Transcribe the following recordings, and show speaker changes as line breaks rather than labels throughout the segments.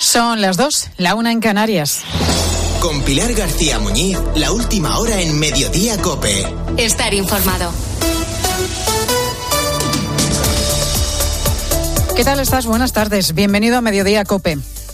Son las 2, la 1 en Canarias.
Con Pilar García Muñiz, la última hora en Mediodía COPE.
Estar informado.
¿Qué tal estás? Buenas tardes. Bienvenido a Mediodía COPE.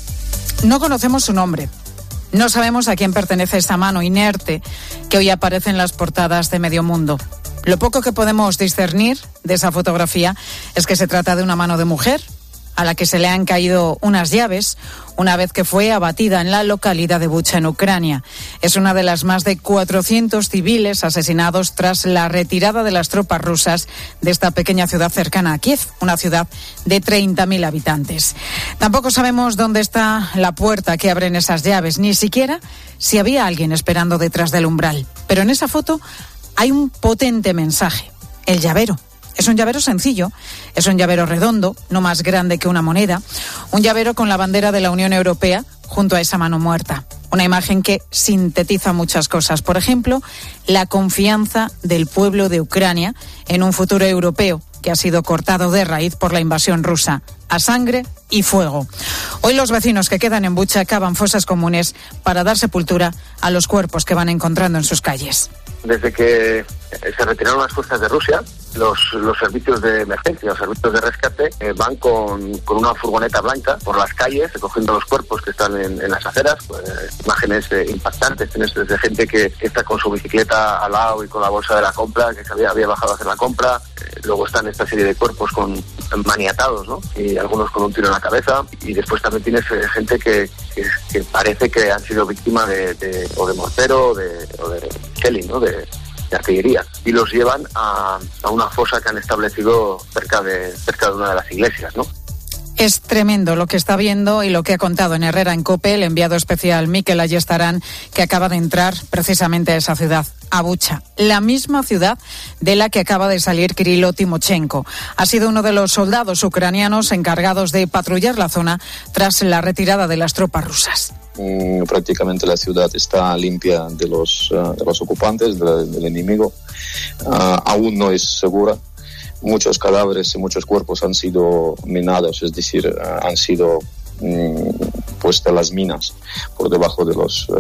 No conocemos su nombre. No sabemos a quién pertenece esta mano inerte que hoy aparece en las portadas de Medio Mundo. Lo poco que podemos discernir de esa fotografía es que se trata de una mano de mujer a la que se le han caído unas llaves una vez que fue abatida en la localidad de Bucha, en Ucrania. Es una de las más de 400 civiles asesinados tras la retirada de las tropas rusas de esta pequeña ciudad cercana a Kiev, una ciudad de 30.000 habitantes. Tampoco sabemos dónde está la puerta que abren esas llaves, ni siquiera si había alguien esperando detrás del umbral. Pero en esa foto hay un potente mensaje: el llavero. Es un llavero sencillo, es un llavero redondo, no más grande que una moneda, un llavero con la bandera de la Unión Europea junto a esa mano muerta. Una imagen que sintetiza muchas cosas. Por ejemplo, la confianza del pueblo de Ucrania en un futuro europeo que ha sido cortado de raíz por la invasión rusa, a sangre y fuego. Hoy los vecinos que quedan en Bucha cavan fosas comunes para dar sepultura a los cuerpos que van encontrando en sus calles.
Desde que se retiraron las fuerzas de Rusia, los servicios de emergencia, los servicios de rescate van con una furgoneta blanca por las calles recogiendo los cuerpos que están en las aceras. Imágenes impactantes, tienes desde gente que está con su bicicleta al lado y con la bolsa de la compra, que había bajado a hacer la compra. Luego están esta serie de cuerpos maniatados, ¿no? Y algunos con un tiro en la cabeza. Y después también tienes gente que parece que han sido víctimas de mortero o de shelling, ¿no? De artillería, y los llevan a una fosa que han establecido cerca de una de las iglesias, ¿no?
Es tremendo lo que está viendo y lo que ha contado en Herrera en COPE el enviado especial Mikel Ayestarán, que acaba de entrar precisamente a esa ciudad, a Bucha, la misma ciudad de la que acaba de salir Kirilo Timochenko. Ha sido uno de los soldados ucranianos encargados de patrullar la zona tras la retirada de las tropas rusas.
Prácticamente la ciudad está limpia de los ocupantes, del enemigo. Aún no es segura. Muchos cadáveres y muchos cuerpos han sido minados, es decir, han sido puestas las minas por debajo de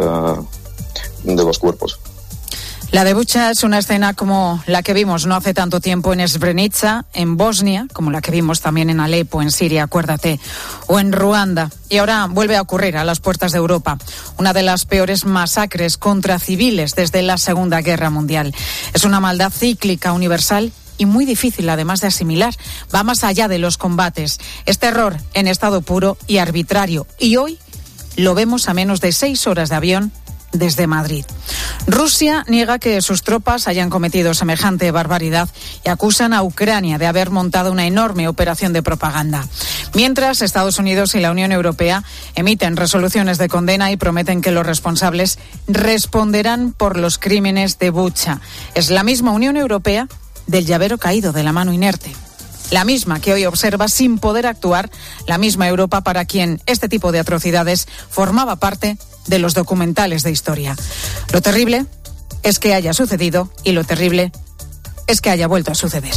los cuerpos.
La de Bucha es una escena como la que vimos no hace tanto tiempo en Srebrenica, en Bosnia, como la que vimos también en Alepo, en Siria, acuérdate, o en Ruanda. Y ahora vuelve a ocurrir a las puertas de Europa, una de las peores masacres contra civiles desde la Segunda Guerra Mundial. Es una maldad cíclica, universal y muy difícil además de asimilar. Va más allá de los combates. Es terror en estado puro y arbitrario. Y hoy lo vemos a menos de 6 horas de avión desde Madrid. Rusia niega que sus tropas hayan cometido semejante barbaridad y acusan a Ucrania de haber montado una enorme operación de propaganda. Mientras, Estados Unidos y la Unión Europea emiten resoluciones de condena y prometen que los responsables responderán por los crímenes de Bucha. Es la misma Unión Europea del llavero caído de la mano inerte. La misma que hoy observa sin poder actuar, la misma Europa para quien este tipo de atrocidades formaba parte de los documentales de historia. Lo terrible es que haya sucedido y lo terrible es que haya vuelto a suceder.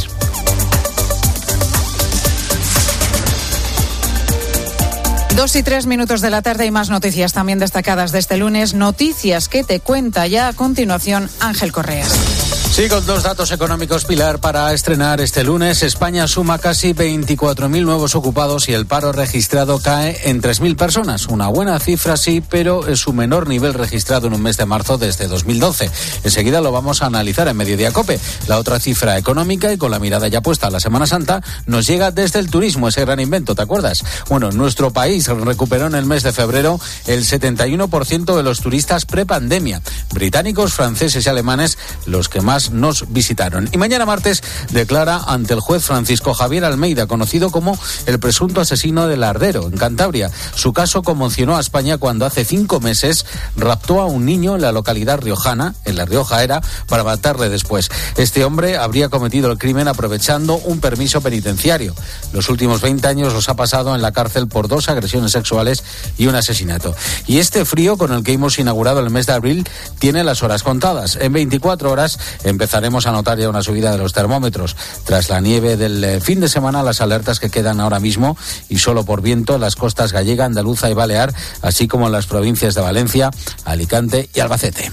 2:03 de la tarde y más noticias también destacadas de este lunes. Noticias que te cuenta ya a continuación Ángel Correas.
Sí, con 2 datos económicos, Pilar, para estrenar este lunes. España suma casi 24.000 nuevos ocupados y el paro registrado cae en 3.000 personas. Una buena cifra, sí, pero es su menor nivel registrado en un mes de marzo desde 2012. Enseguida lo vamos a analizar en Mediodía COPE. La otra cifra económica, y con la mirada ya puesta a la Semana Santa, nos llega desde el turismo, ese gran invento, ¿te acuerdas? Bueno, nuestro país recuperó en el mes de febrero el 71% de los turistas prepandemia. Británicos, franceses y alemanes, los que más nos visitaron. Y mañana martes declara ante el juez Francisco Javier Almeida, conocido como el presunto asesino del Ardero, en Cantabria. Su caso conmocionó a España cuando hace 5 meses raptó a un niño en la localidad riojana, en La Rioja era, para matarle después. Este hombre habría cometido el crimen aprovechando un permiso penitenciario. Los últimos 20 años los ha pasado en la cárcel por 2 agresiones sexuales y un asesinato. Y este frío con el que hemos inaugurado el mes de abril tiene las horas contadas. En 24 horas empezaremos a notar ya una subida de los termómetros. Tras la nieve del fin de semana, las alertas que quedan ahora mismo, y solo por viento, las costas gallega, andaluza y balear, así como en las provincias de Valencia, Alicante y Albacete.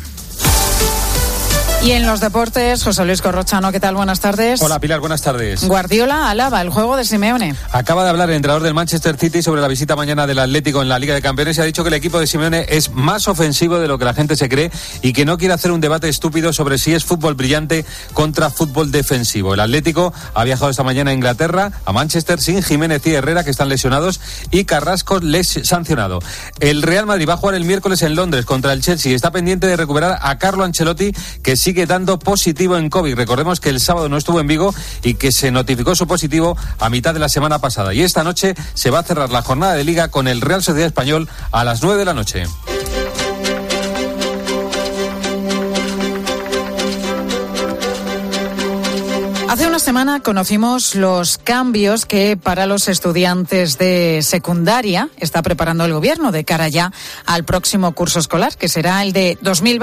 Y en los deportes, José Luis Corrochano, ¿qué tal? Buenas tardes.
Hola Pilar, buenas tardes.
Guardiola alaba el juego de Simeone.
Acaba de hablar el entrenador del Manchester City sobre la visita mañana del Atlético en la Liga de Campeones y ha dicho que el equipo de Simeone es más ofensivo de lo que la gente se cree y que no quiere hacer un debate estúpido sobre si es fútbol brillante contra fútbol defensivo. El Atlético ha viajado esta mañana a Inglaterra, a Manchester, sin Jiménez y Herrera, que están lesionados, y Carrasco sancionado. El Real Madrid va a jugar el miércoles en Londres contra el Chelsea y está pendiente de recuperar a Carlo Ancelotti, que sigue dando positivo en COVID. Recordemos que el sábado no estuvo en Vigo y que se notificó su positivo a mitad de la semana pasada. Y esta noche se va a cerrar la jornada de Liga con el Real Sociedad Español a las 9 de la noche.
Hace una semana conocimos los cambios que para los estudiantes de secundaria está preparando el gobierno de cara ya al próximo curso escolar, que será el de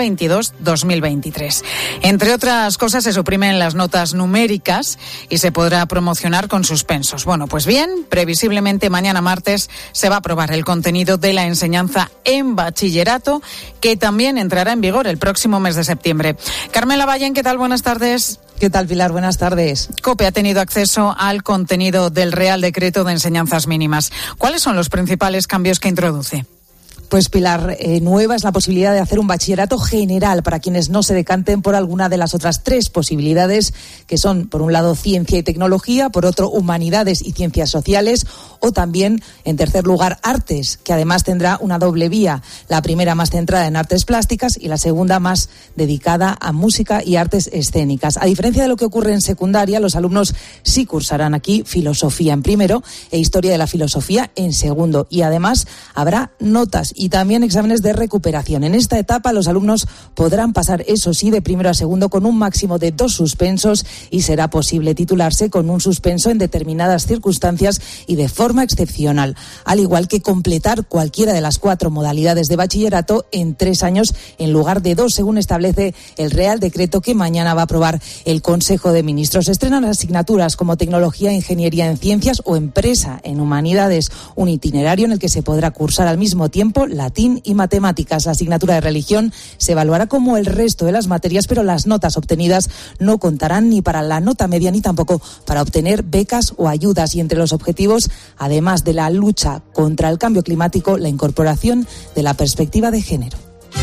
2022-2023. Entre otras cosas, se suprimen las notas numéricas y se podrá promocionar con suspensos. Bueno, pues bien, previsiblemente mañana martes se va a aprobar el contenido de la enseñanza en bachillerato, que también entrará en vigor el próximo mes de septiembre. Carmela Vallen, ¿qué tal? Buenas tardes.
¿Qué tal, Pilar? Buenas tardes.
COPE ha tenido acceso al contenido del Real Decreto de Enseñanzas Mínimas. ¿Cuáles son los principales cambios que introduce?
Pues, Pilar, nueva es la posibilidad de hacer un bachillerato general para quienes no se decanten por alguna de las otras tres posibilidades, que son, por un lado, ciencia y tecnología, por otro, humanidades y ciencias sociales, o también, en tercer lugar, artes, que además tendrá una doble vía, la primera más centrada en artes plásticas y la segunda más dedicada a música y artes escénicas. A diferencia de lo que ocurre en secundaria, los alumnos sí cursarán aquí filosofía en primero e historia de la filosofía en segundo, y además habrá notas y también exámenes de recuperación. En esta etapa los alumnos podrán pasar, eso sí, de primero a segundo con un máximo de 2 suspensos y será posible titularse con un suspenso en determinadas circunstancias y de forma excepcional, al igual que completar cualquiera de las 4 modalidades de bachillerato en 3 años en lugar de 2, según establece el Real Decreto que mañana va a aprobar el Consejo de Ministros. Se estrenan asignaturas como tecnología e ingeniería en ciencias o empresa en humanidades, un itinerario en el que se podrá cursar al mismo tiempo latín y matemáticas. La asignatura de religión se evaluará como el resto de las materias, pero las notas obtenidas no contarán ni para la nota media ni tampoco para obtener becas o ayudas. Y entre los objetivos, además de la lucha contra el cambio climático, la incorporación de la perspectiva de género.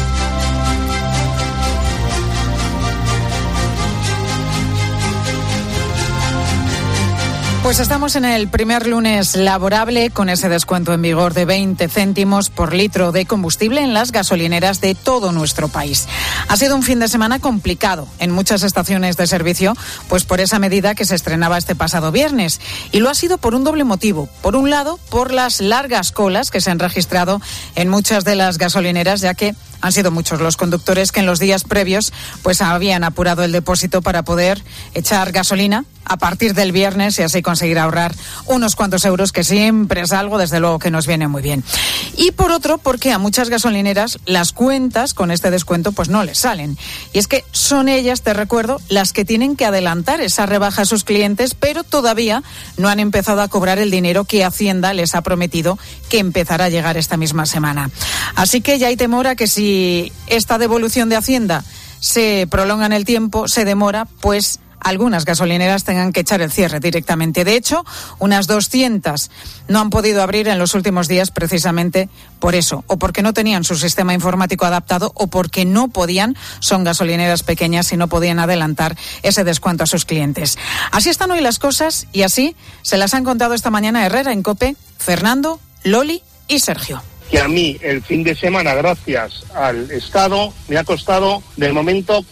Pues estamos en el primer lunes laborable con ese descuento en vigor de 20 céntimos por litro de combustible en las gasolineras de todo nuestro país. Ha sido un fin de semana complicado en muchas estaciones de servicio, pues por esa medida que se estrenaba este pasado viernes. Y lo ha sido por un doble motivo. Por un lado, por las largas colas que se han registrado en muchas de las gasolineras, ya que han sido muchos los conductores que en los días previos pues habían apurado el depósito para poder echar gasolina a partir del viernes y así conseguir ahorrar unos cuantos euros, que siempre es algo, desde luego, que nos viene muy bien. Y por otro, porque a muchas gasolineras las cuentas con este descuento pues no les salen. Y es que son ellas, te recuerdo, las que tienen que adelantar esa rebaja a sus clientes, pero todavía no han empezado a cobrar el dinero que Hacienda les ha prometido que empezará a llegar esta misma semana. Así que ya hay temor a que si esta devolución de Hacienda se prolonga en el tiempo, se demora, pues algunas gasolineras tengan que echar el cierre directamente. De hecho, unas 200 no han podido abrir en los últimos días precisamente por eso, o porque no tenían su sistema informático adaptado o porque no podían, son gasolineras pequeñas y no podían adelantar ese descuento a sus clientes. Así están hoy las cosas y así se las han contado esta mañana Herrera en COPE, Fernando, Loli y Sergio.
Que a mí el fin de semana, gracias al Estado, me ha costado de momento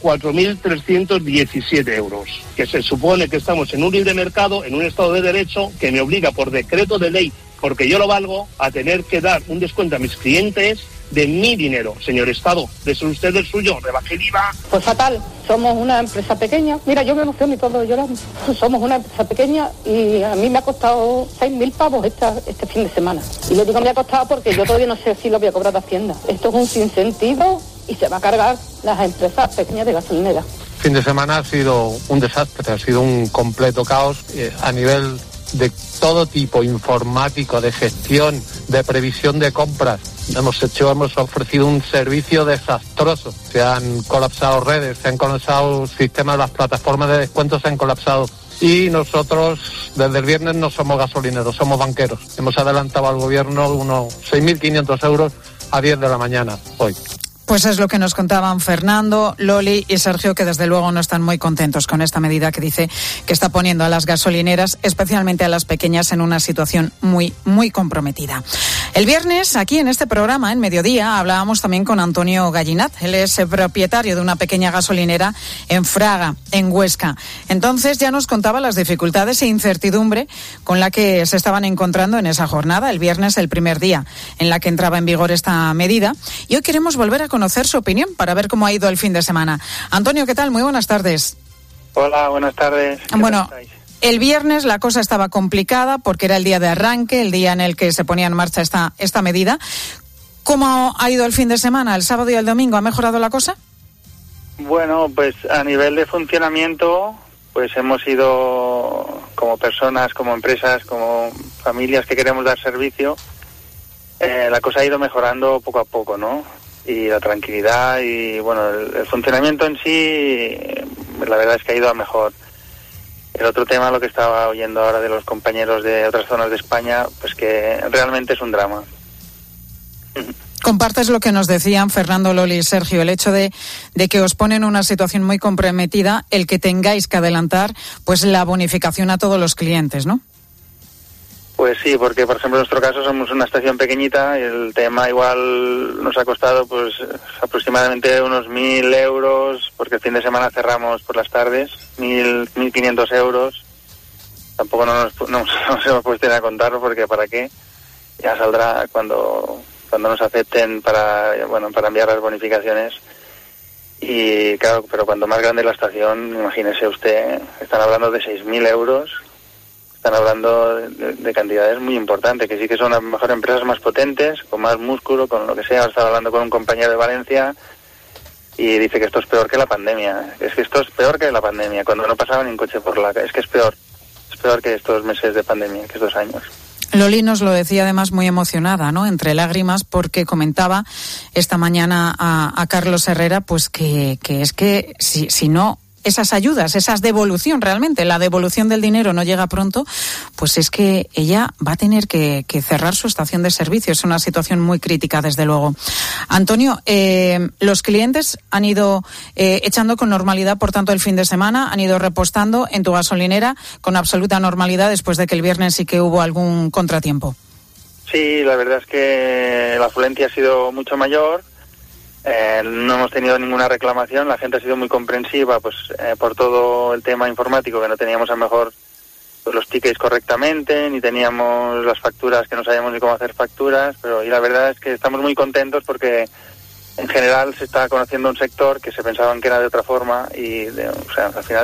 4.317 euros, que se supone que estamos en un libre mercado, en un Estado de Derecho, que me obliga por decreto de ley, porque yo lo valgo, a tener que dar un descuento a mis clientes de mi dinero. Señor Estado, de ser usted el suyo, rebaje el IVA.
Pues fatal, somos una empresa pequeña. Mira, yo me emociono y todo llorando. Somos una empresa pequeña y a mí me ha costado 6.000 pavos este fin de semana. Y le digo me ha costado porque yo todavía no sé si lo voy a cobrar de Hacienda. Esto es un sinsentido y se va a cargar las empresas pequeñas de gasolinera.
fin de semana ha sido un desastre, ha sido un completo caos a nivel de todo tipo, informático, de gestión, de previsión de compras. Hemos ofrecido un servicio desastroso. Se han colapsado redes, se han colapsado sistemas, las plataformas de descuentos se han colapsado. Y nosotros, desde el viernes, no somos gasolineros, somos banqueros. Hemos adelantado al gobierno unos 6.500 euros a 10 de la mañana hoy.
Pues es lo que nos contaban Fernando, Loli y Sergio, que desde luego no están muy contentos con esta medida que dice que está poniendo a las gasolineras, especialmente a las pequeñas, en una situación muy, muy comprometida. El viernes, aquí en este programa, en Mediodía, hablábamos también con Antonio Gallinat. Él es propietario de una pequeña gasolinera en Fraga, en Huesca. Entonces ya nos contaba las dificultades e incertidumbre con la que se estaban encontrando en esa jornada, el viernes, el primer día en la que entraba en vigor esta medida. Y hoy queremos volver a conocer su opinión para ver cómo ha ido el fin de semana. Antonio, ¿qué tal? Muy buenas tardes.
Hola, buenas tardes.
Bueno, el viernes la cosa estaba complicada porque era el día de arranque, el día en el que se ponía en marcha esta medida. ¿Cómo ha ido el fin de semana? ¿El sábado y el domingo ha mejorado la cosa?
Bueno, pues a nivel de funcionamiento, pues hemos ido como personas, como empresas, como familias que queremos dar servicio, la cosa ha ido mejorando poco a poco, ¿no? Y la tranquilidad y, bueno, el funcionamiento en sí, la verdad es que ha ido a mejor. El otro tema, lo que estaba oyendo ahora de los compañeros de otras zonas de España, pues que realmente es un drama.
Compartes lo que nos decían Fernando, Loli y Sergio, el hecho de que os ponen en una situación muy comprometida, el que tengáis que adelantar pues la bonificación a todos los clientes, ¿no?
Pues sí, porque por ejemplo en nuestro caso somos una estación pequeñita y el tema igual nos ha costado pues aproximadamente unos 1.000 euros, porque el fin de semana cerramos por las tardes, 1.500 euros. Tampoco no nos hemos puesto a contarlo porque para qué, ya saldrá cuando nos acepten para enviar las bonificaciones. Y claro, pero cuanto más grande la estación, imagínese usted, están hablando de 6.000 euros. Están hablando de cantidades muy importantes, que sí que son a lo mejor empresas más potentes, con más músculo, con lo que sea. Estaba hablando con un compañero de Valencia y dice que esto es peor que la pandemia. Es que esto es peor que la pandemia, cuando no pasaba ni un coche por la calle. Es que es peor que estos meses de pandemia, que estos años.
Loli nos lo decía además muy emocionada, ¿no? Entre lágrimas, porque comentaba esta mañana a Carlos Herrera, pues que es que si no esas ayudas, esas devolución realmente, la devolución del dinero no llega pronto, pues es que ella va a tener que cerrar su estación de servicio. Es una situación muy crítica, desde luego. Antonio, los clientes han ido echando con normalidad, por tanto, el fin de semana, han ido repostando en tu gasolinera con absoluta normalidad después de que el viernes sí que hubo algún contratiempo.
Sí, la verdad es que la afluencia ha sido mucho mayor. No hemos tenido ninguna reclamación, la gente ha sido muy comprensiva pues por todo el tema informático, que no teníamos a lo mejor pues, los tickets correctamente, ni teníamos las facturas, que no sabíamos ni cómo hacer facturas, pero y la verdad es que estamos muy contentos porque en general se está conociendo un sector que se pensaban que era de otra forma y al final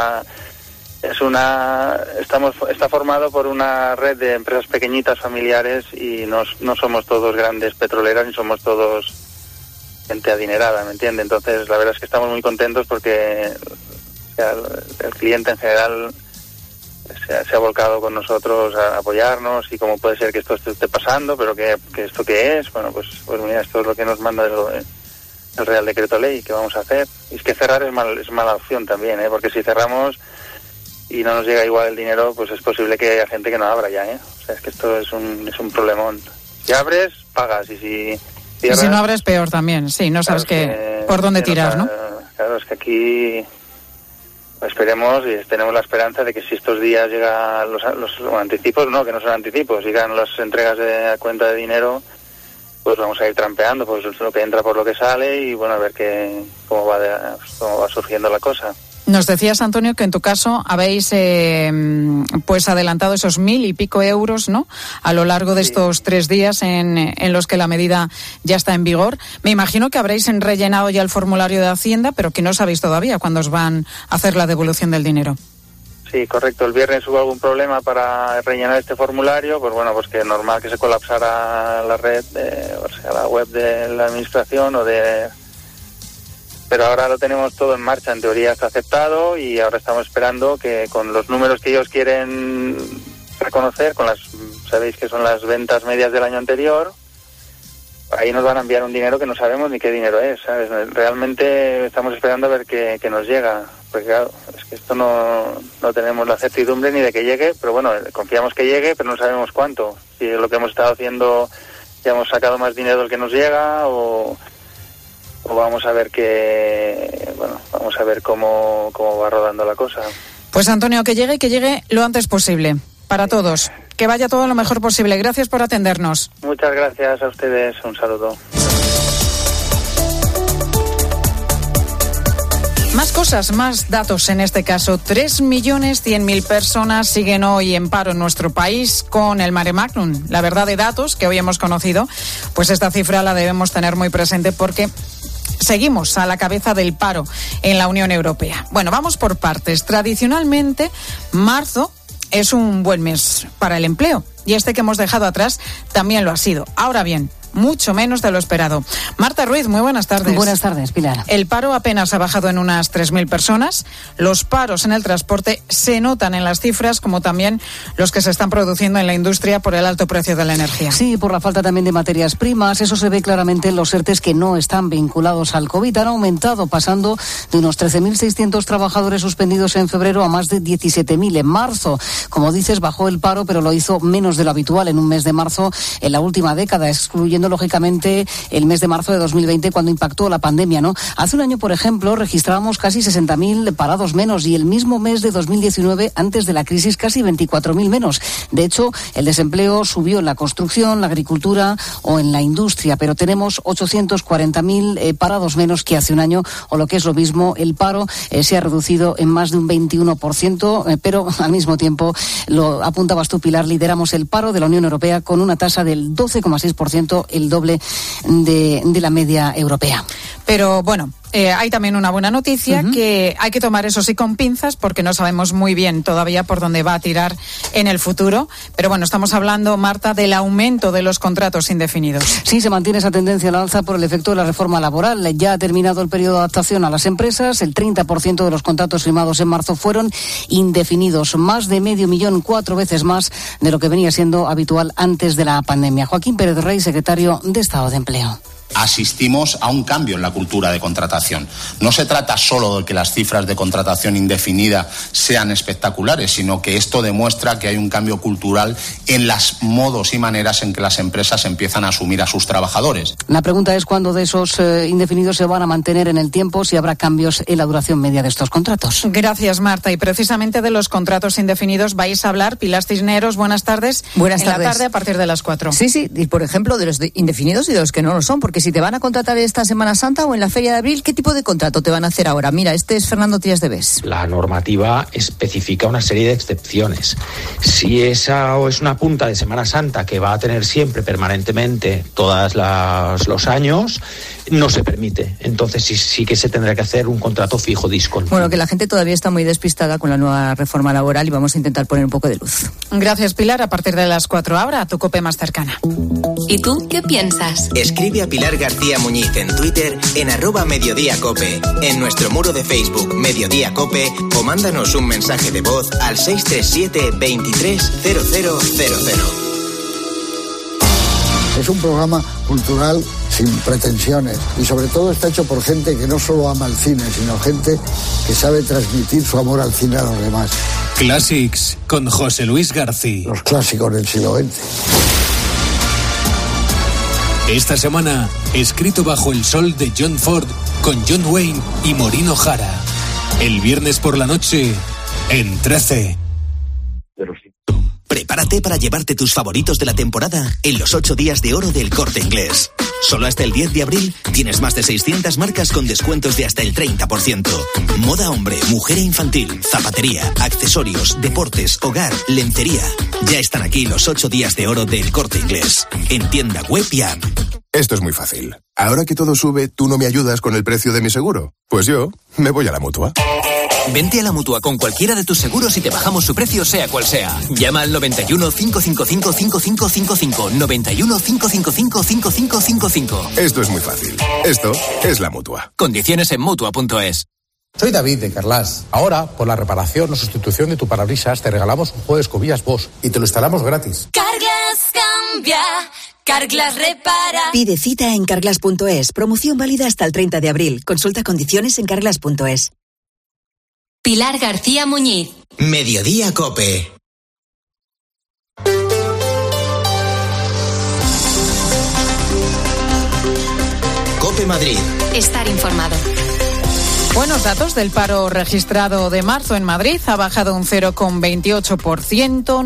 está formado por una red de empresas pequeñitas, familiares, y no somos todos grandes petroleras ni somos todos gente adinerada, ¿me entiende? Entonces la verdad es que estamos muy contentos porque el cliente en general se ha volcado con nosotros a apoyarnos, y cómo puede ser que esto esté pasando, pero que esto qué es, bueno, pues mira, esto es lo que nos manda el Real Decreto Ley, que vamos a hacer. Y es que cerrar es mala opción también, porque si cerramos y no nos llega igual el dinero, pues es posible que haya gente que no abra ya, O sea, es que esto es un problemón. Si abres, pagas, y si cierras,
y si no abres, peor también, sí, no sabes por dónde tirar, ¿no?
Claro, es que aquí esperemos y tenemos la esperanza de que si estos días llegan los anticipos, no, que no son anticipos, llegan las entregas de cuenta de dinero, pues vamos a ir trampeando, pues lo que entra por lo que sale, y bueno, a ver cómo va surgiendo la cosa.
Nos decías, Antonio, que en tu caso habéis pues adelantado esos 1.000 y pico euros, ¿no?, a lo largo de estos 3 días en los que la medida ya está en vigor. Me imagino que habréis rellenado ya el formulario de Hacienda, pero que no sabéis todavía cuándo os van a hacer la devolución del dinero.
Sí, correcto. El viernes hubo algún problema para rellenar este formulario, pues bueno, pues que normal que se colapsara la red, la web de la administración pero pero ahora lo tenemos todo en marcha, en teoría está aceptado y ahora estamos esperando que con los números que ellos quieren reconocer, sabéis que son las ventas medias del año anterior, ahí nos van a enviar un dinero que no sabemos ni qué dinero es, ¿sabes? Realmente estamos esperando a ver qué nos llega, porque claro, es que esto no tenemos la certidumbre ni de que llegue, pero bueno, confiamos que llegue, pero no sabemos cuánto. Si lo que hemos estado haciendo ya hemos sacado más dinero del que nos llega o vamos a ver vamos a ver cómo va rodando la cosa.
Pues Antonio, que llegue lo antes posible, para todos. Que vaya todo lo mejor posible. Gracias por atendernos.
Muchas gracias a ustedes. Un saludo.
Más cosas, más datos en este caso. 3.100.000 personas siguen hoy en paro en nuestro país con el Mare Magnum. La verdad de datos que hoy hemos conocido, pues esta cifra la debemos tener muy presente porque seguimos a la cabeza del paro en la Unión Europea. Bueno, vamos por partes. Tradicionalmente, marzo es un buen mes para el empleo y este que hemos dejado atrás también lo ha sido. Ahora bien, mucho menos de lo esperado. Marta Ruiz, muy buenas tardes.
Buenas tardes, Pilar.
El paro apenas ha bajado en unas 3.000 personas. Los paros en el transporte se notan en las cifras, como también los que se están produciendo en la industria por el alto precio de la energía.
Sí, por la falta también de materias primas. Eso se ve claramente en los ERTEs que no están vinculados al COVID. Han aumentado, pasando de unos 13.600 trabajadores suspendidos en febrero a más de 17.000 en marzo. Como dices, bajó el paro, pero lo hizo menos de lo habitual en un mes de marzo en la última década, excluyendo lógicamente el mes de marzo de 2020 cuando impactó la pandemia, ¿no? Hace un año, por ejemplo, registrábamos casi 60.000 parados menos y el mismo mes de 2019, antes de la crisis, casi 24.000 menos. De hecho, el desempleo subió en la construcción, la agricultura o en la industria, pero tenemos 840.000 parados menos que hace un año, o lo que es lo mismo, el paro se ha reducido en más de un 21%, pero al mismo tiempo, lo apuntabas tú, Pilar, lideramos el paro de la Unión Europea con una tasa del 12,6%, el doble de la media europea.
Pero bueno, hay también una buena noticia, que hay que tomar eso sí con pinzas porque no sabemos muy bien todavía por dónde va a tirar en el futuro. Pero bueno, estamos hablando, Marta, del aumento de los contratos indefinidos.
Sí, se mantiene esa tendencia al alza por el efecto de la reforma laboral. Ya ha terminado el periodo de adaptación a las empresas. El 30% de los contratos firmados en marzo fueron indefinidos. Más de 500.000, 4 veces más de lo que venía siendo habitual antes de la pandemia. Joaquín Pérez Rey, secretario de Estado de Empleo.
Asistimos a un cambio en la cultura de contratación. No se trata solo de que las cifras de contratación indefinida sean espectaculares, sino que esto demuestra que hay un cambio cultural en los modos y maneras en que las empresas empiezan a asumir a sus trabajadores.
La pregunta es cuándo de esos indefinidos se van a mantener en el tiempo, si habrá cambios en la duración media de estos contratos.
Gracias, Marta. Y precisamente de los contratos indefinidos vais a hablar. Pilar Cisneros, buenas tardes.
Buenas tardes.
En la tarde a partir de las 4.
Sí, y por ejemplo de los indefinidos y de los que no lo son, porque si te van a contratar esta Semana Santa o en la Feria de Abril, ¿qué tipo de contrato te van a hacer ahora? Mira, este es Fernando Tías de Bes.
La normativa especifica una serie de excepciones. Si esa es una punta de Semana Santa que va a tener siempre, permanentemente, todos los años, no se permite. Entonces sí que se tendrá que hacer un contrato fijo discontinuo.
Bueno, que la gente todavía está muy despistada con la nueva reforma laboral y vamos a intentar poner un poco de luz.
Gracias, Pilar. A partir de las 4 ahora, a tu COPE más cercana.
¿Y tú qué piensas?
Escribe a Pilar García Muñiz en Twitter en @mediodíacope, en nuestro muro de Facebook Mediodía Cope, o mándanos un mensaje de voz al 637 23 0000.
Es un programa cultural sin pretensiones y sobre todo está hecho por gente que no solo ama el cine, sino gente que sabe transmitir su amor al cine a los demás.
Classics con José Luis García.
Los clásicos del siglo XX.
Esta semana, escrito bajo el sol de John Ford con John Wayne y Maureen O'Hara. El viernes por la noche en 13.
Prepárate para llevarte tus favoritos de la temporada en los 8 días de oro del Corte Inglés. Solo hasta el 10 de abril tienes más de 600 marcas con descuentos de hasta el 30%. Moda hombre, mujer e infantil, zapatería, accesorios, deportes, hogar, lencería. Ya están aquí los 8 días de oro del Corte Inglés. En tienda web y app.
Esto es muy fácil. Ahora que todo sube, ¿tú no me ayudas con el precio de mi seguro? Pues yo me voy a la Mutua.
Vente a la Mutua con cualquiera de tus seguros y te bajamos su precio sea cual sea. Llama al 91 555 5555. 91 555 5555.
Esto es muy fácil. Esto es la Mutua.
Condiciones en Mutua.es.
Soy David de Carlas. Ahora, por la reparación o sustitución de tu parabrisas, te regalamos un juego de escobillas Bosch y te lo instalamos gratis.
Carglass cambia, Carglass repara.
Pide cita en carglass.es. Promoción válida hasta el 30 de abril. Consulta condiciones en carglass.es.
Pilar García Muñiz.
Mediodía COPE. COPE Madrid.
Estar informado.
Buenos datos del paro registrado de marzo en Madrid. Ha bajado un 0,28%,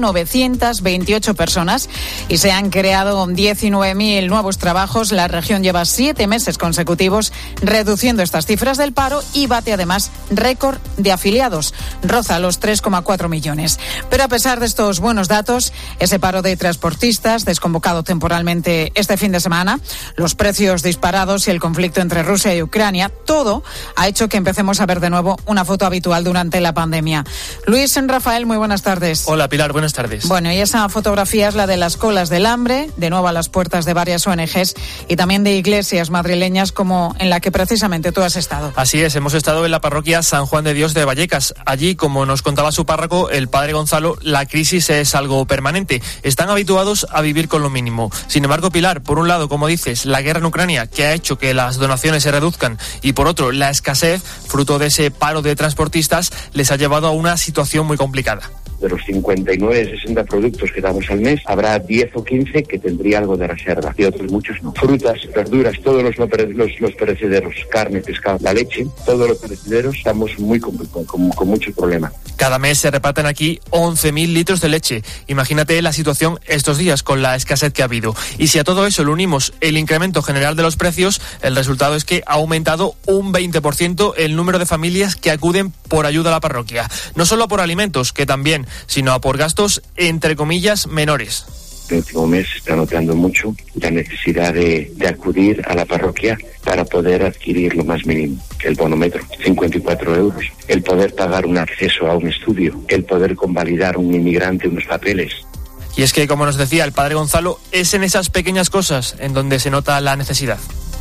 928 personas, y se han creado 19.000 nuevos trabajos. La región lleva 7 meses consecutivos reduciendo estas cifras del paro y bate además récord de afiliados. Roza los 3,4 millones. Pero a pesar de estos buenos datos, ese paro de transportistas desconvocado temporalmente este fin de semana, los precios disparados y el conflicto entre Rusia y Ucrania, todo ha hecho que empecemos a ver de nuevo una foto habitual durante la pandemia. Luis Rafael, muy buenas tardes.
Hola Pilar, buenas tardes.
Bueno, y esa fotografía es la de las colas del hambre, de nuevo a las puertas de varias ONGs y también de iglesias madrileñas como en la que precisamente tú has estado.
Así es, hemos estado en la parroquia San Juan de Dios de Vallecas. Allí, como nos contaba su párroco, el padre Gonzalo, la crisis es algo permanente. Están habituados a vivir con lo mínimo. Sin embargo, Pilar, por un lado, como dices, la guerra en Ucrania, que ha hecho que las donaciones se reduzcan, y por otro, la escasez, fruto de ese paro de transportistas, les ha llevado a una situación muy complicada.
De los 59, 60 productos que damos al mes, habrá 10 o 15 que tendría algo de reserva y otros muchos no. Frutas, verduras, todos los perecederos, carne, pescado, la leche, todos los perecederos, estamos muy con mucho problema.
Cada mes se reparten aquí 11.000 litros de leche. Imagínate la situación estos días con la escasez que ha habido. Y si a todo eso le unimos el incremento general de los precios, el resultado es que ha aumentado un 20% el número de familias que acuden por ayuda a la parroquia. No solo por alimentos, que también, sino por gastos, entre comillas, menores.
El último mes se está notando mucho la necesidad de acudir a la parroquia para poder adquirir lo más mínimo. El bonometro, 54 euros. El poder pagar un acceso a un estudio. El poder convalidar un inmigrante unos papeles.
Y es que, como nos decía el padre Gonzalo, es en esas pequeñas cosas en donde se nota la necesidad.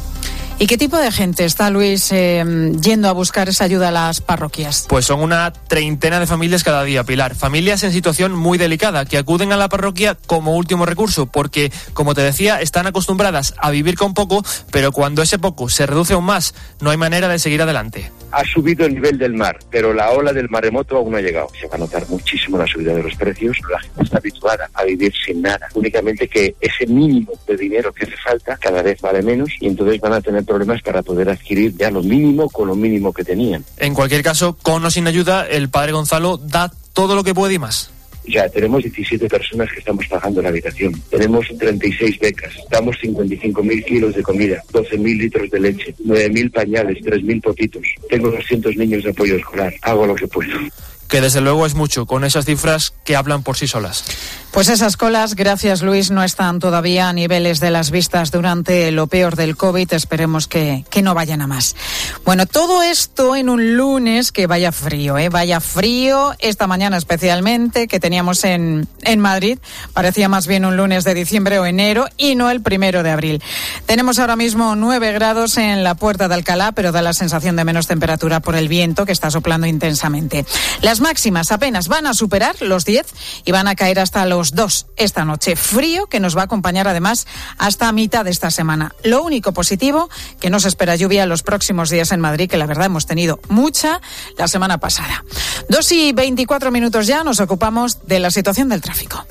¿Y qué tipo de gente está, Luis, yendo a buscar esa ayuda a las parroquias?
Pues son una treintena de familias cada día, Pilar. Familias en situación muy delicada que acuden a la parroquia como último recurso porque, como te decía, están acostumbradas a vivir con poco, pero cuando ese poco se reduce aún más, no hay manera de seguir adelante.
Ha subido el nivel del mar, pero la ola del maremoto aún no ha llegado. Se va a notar muchísimo la subida de los precios. La gente está habituada a vivir sin nada. Únicamente que ese mínimo de dinero que hace falta cada vez vale menos y entonces van a tener problemas para poder adquirir ya lo mínimo con lo mínimo que tenían.
En cualquier caso, con o sin ayuda, el padre Gonzalo da todo lo que puede y más.
Ya, tenemos 17 personas que estamos pagando la habitación. Tenemos 36 becas. Damos 55.000 kilos de comida, 12.000 litros de leche, 9.000 pañales, 3.000 potitos. Tengo 200 niños de apoyo escolar. Hago lo que puedo.
Que desde luego es mucho, con esas cifras que hablan por sí solas.
Pues esas colas, gracias Luis, no están todavía a niveles de las vistas durante lo peor del COVID. Esperemos que no vayan a más. Bueno, todo esto en un lunes que vaya frío, vaya frío esta mañana especialmente que teníamos en Madrid. Parecía más bien un lunes de diciembre o enero y no el 1 de abril. Tenemos ahora mismo 9 grados en la Puerta de Alcalá, pero da la sensación de menos temperatura por el viento que está soplando intensamente. Las máximas apenas van a superar los 10 y van a caer hasta los 2 esta noche. Frío que nos va a acompañar además hasta mitad de esta semana. Lo único positivo, que no se espera lluvia los próximos días en Madrid, que la verdad hemos tenido mucha la semana pasada. 2:24 ya, nos ocupamos de la situación del tráfico.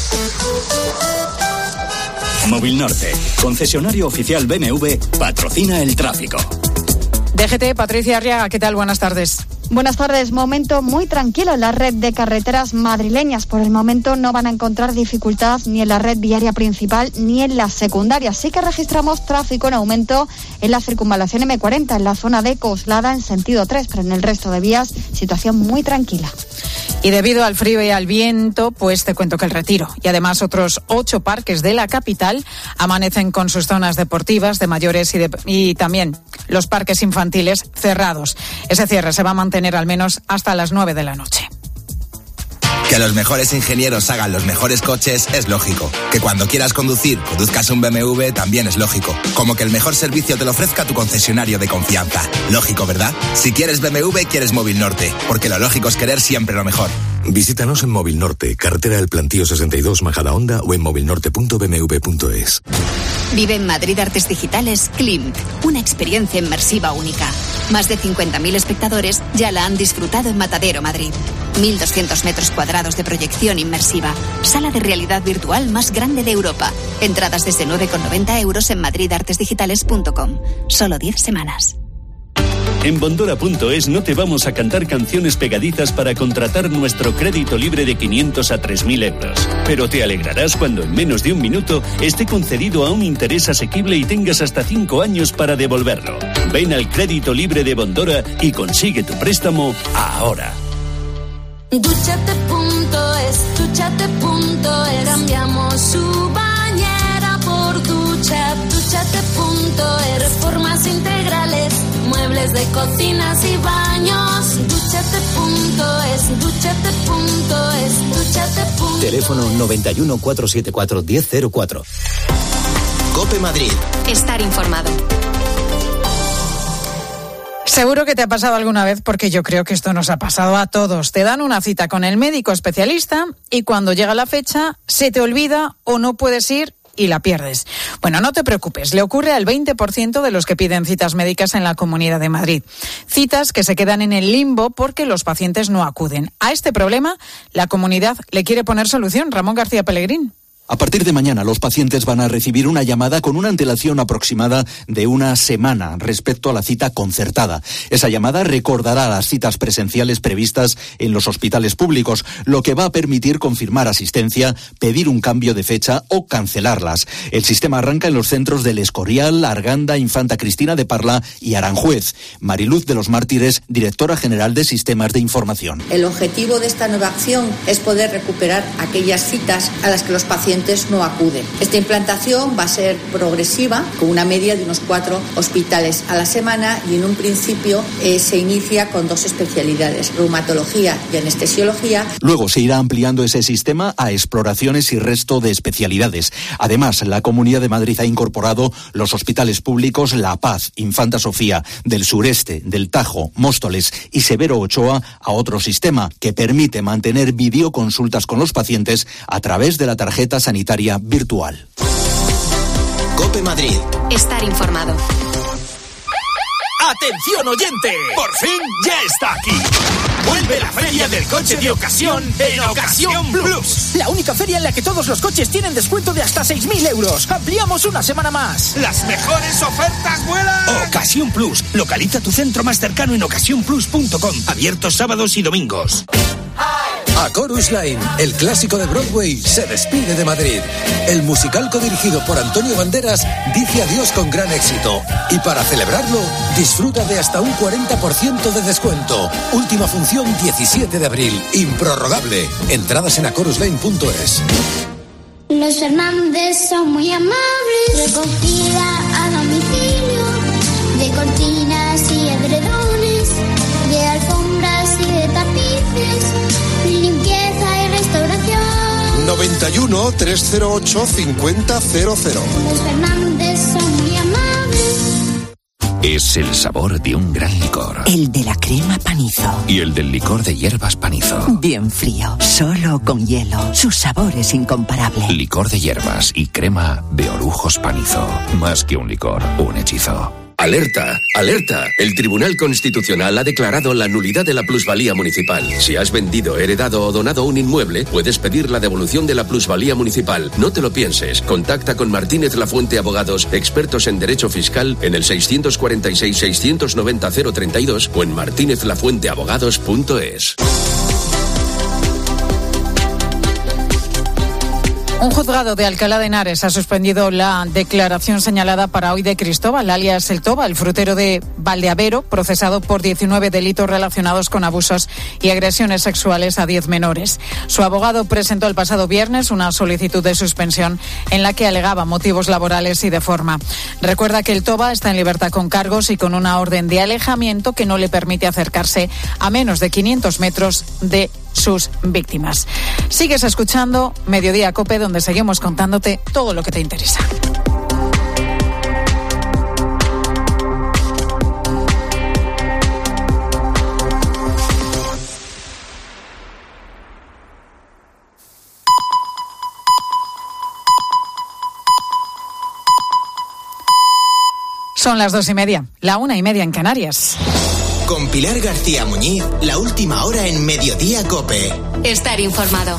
Móvil Norte, concesionario oficial BMW, patrocina el tráfico.
DGT, Patricia Arriaga, ¿qué tal? Buenas tardes.
Buenas tardes. Momento muy tranquilo en la red de carreteras madrileñas. Por el momento no van a encontrar dificultad ni en la red viaria principal ni en la secundaria. Sí que registramos tráfico en aumento en la circunvalación M40, en la zona de Coslada en sentido 3, pero en el resto de vías situación muy tranquila.
Y debido al frío y al viento, pues te cuento que el Retiro y además otros 8 parques de la capital amanecen con sus zonas deportivas de mayores y también los parques infantiles cerrados. Ese cierre se va a mantener mantener al menos hasta las 9 de la noche.
Que los mejores ingenieros hagan los mejores coches es lógico. Que cuando quieras conducir, conduzcas un BMW también es lógico. Como que el mejor servicio te lo ofrezca tu concesionario de confianza. Lógico, ¿verdad? Si quieres BMW, quieres Móvil Norte. Porque lo lógico es querer siempre lo mejor.
Visítanos en Móvil Norte, carretera del Plantío 62, Majadahonda, o en movilnorte.bmw.es.
Vive en Madrid Artes Digitales Klimt, una experiencia inmersiva única. Más de 50.000 espectadores ya la han disfrutado en Matadero, Madrid. 1.200 metros cuadrados de proyección inmersiva. Sala de realidad virtual más grande de Europa. Entradas desde 9,90 € en madridartesdigitales.com. Solo 10 semanas.
En Bondora.es no te vamos a cantar canciones pegadizas para contratar nuestro crédito libre de 500 a 3.000 euros. Pero te alegrarás cuando en menos de un minuto esté concedido a un interés asequible y tengas hasta 5 años para devolverlo. Ven al crédito libre de Bondora y consigue tu préstamo ahora.
Duchate.es, duchate.es, cambiamos su bañera por ducha. Duchate.es, reformas integrales, muebles de cocinas y baños. Duchate.es, duchate.es, duchate.es.
Teléfono 91 474 1004.
COPE Madrid.
Estar informado.
Seguro que te ha pasado alguna vez, porque yo creo que esto nos ha pasado a todos. Te dan una cita con el médico especialista y cuando llega la fecha se te olvida o no puedes ir y la pierdes. Bueno, no te preocupes, le ocurre al 20% de los que piden citas médicas en la Comunidad de Madrid. Citas que se quedan en el limbo porque los pacientes no acuden. A este problema, la comunidad le quiere poner solución. Ramón García Pellegrín.
A partir de mañana, los pacientes van a recibir una llamada con una antelación aproximada de una semana respecto a la cita concertada. Esa llamada recordará las citas presenciales previstas en los hospitales públicos, lo que va a permitir confirmar asistencia, pedir un cambio de fecha o cancelarlas. El sistema arranca en los centros del Escorial, Arganda, Infanta Cristina de Parla y Aranjuez. Mariluz de los Mártires, directora general de Sistemas de Información.
El objetivo de esta nueva acción es poder recuperar aquellas citas a las que los pacientes no acuden. Esta implantación va a ser progresiva, con una media de unos 4 hospitales a la semana, y en un principio se inicia con 2 especialidades, reumatología y anestesiología.
Luego se irá ampliando ese sistema a exploraciones y resto de especialidades. Además, la Comunidad de Madrid ha incorporado los hospitales públicos La Paz, Infanta Sofía, del Sureste, del Tajo, Móstoles y Severo Ochoa a otro sistema que permite mantener videoconsultas con los pacientes a través de la tarjeta sanitaria virtual.
COPE Madrid.
Estar informado.
¡Atención oyente! ¡Por fin ya está aquí! Vuelve la feria del coche de ocasión en Ocasión Plus.
La única feria en la que todos los coches tienen descuento de hasta 6.000 euros. Ampliamos una semana más.
¡Las mejores ofertas vuelan! Ocasión Plus. Localiza tu centro más cercano en ocasiónplus.com. Abiertos sábados y domingos.
A Chorus Line, el clásico de Broadway, se despide de Madrid. El musical codirigido por Antonio Banderas dice adiós con gran éxito. Y para celebrarlo, disfruta de hasta un 40% de descuento. Última función 17 de abril. Improrrogable. Entradas en acorusline.es.
Los Fernández son muy amables. Recogida a domicilio de cortinas y edredones, de alfombras y de tapices, limpieza y restauración.
91 308 5000.
Los Fernández son muy amables.
Es el sabor de un gran licor.
El de la crema Panizo.
Y el del licor de hierbas Panizo.
Bien frío, solo con hielo. Su sabor es incomparable.
Licor de hierbas y crema de Orujos Panizo. Más que un licor, un hechizo.
¡Alerta! ¡Alerta! El Tribunal Constitucional ha declarado la nulidad de la plusvalía municipal. Si has vendido, heredado o donado un inmueble, puedes pedir la devolución de la plusvalía municipal. No te lo pienses. Contacta con Martínez Lafuente Abogados, expertos en derecho fiscal, en el 646-690-032 o en martinezlafuenteabogados.es.
Un juzgado de Alcalá de Henares ha suspendido la declaración señalada para hoy de Cristóbal, alias El Toba, el frutero de Valdeavero, procesado por 19 delitos relacionados con abusos y agresiones sexuales a 10 menores. Su abogado presentó el pasado viernes una solicitud de suspensión en la que alegaba motivos laborales y de forma. Recuerda que El Toba está en libertad con cargos y con una orden de alejamiento que no le permite acercarse a menos de 500 metros de sus víctimas. Sigues escuchando Mediodía COPE, donde seguimos contándote todo lo que te interesa. Son las 2:30, la 1:30 en Canarias.
Con Pilar García Muñiz, la última hora en Mediodía COPE.
Estar informado.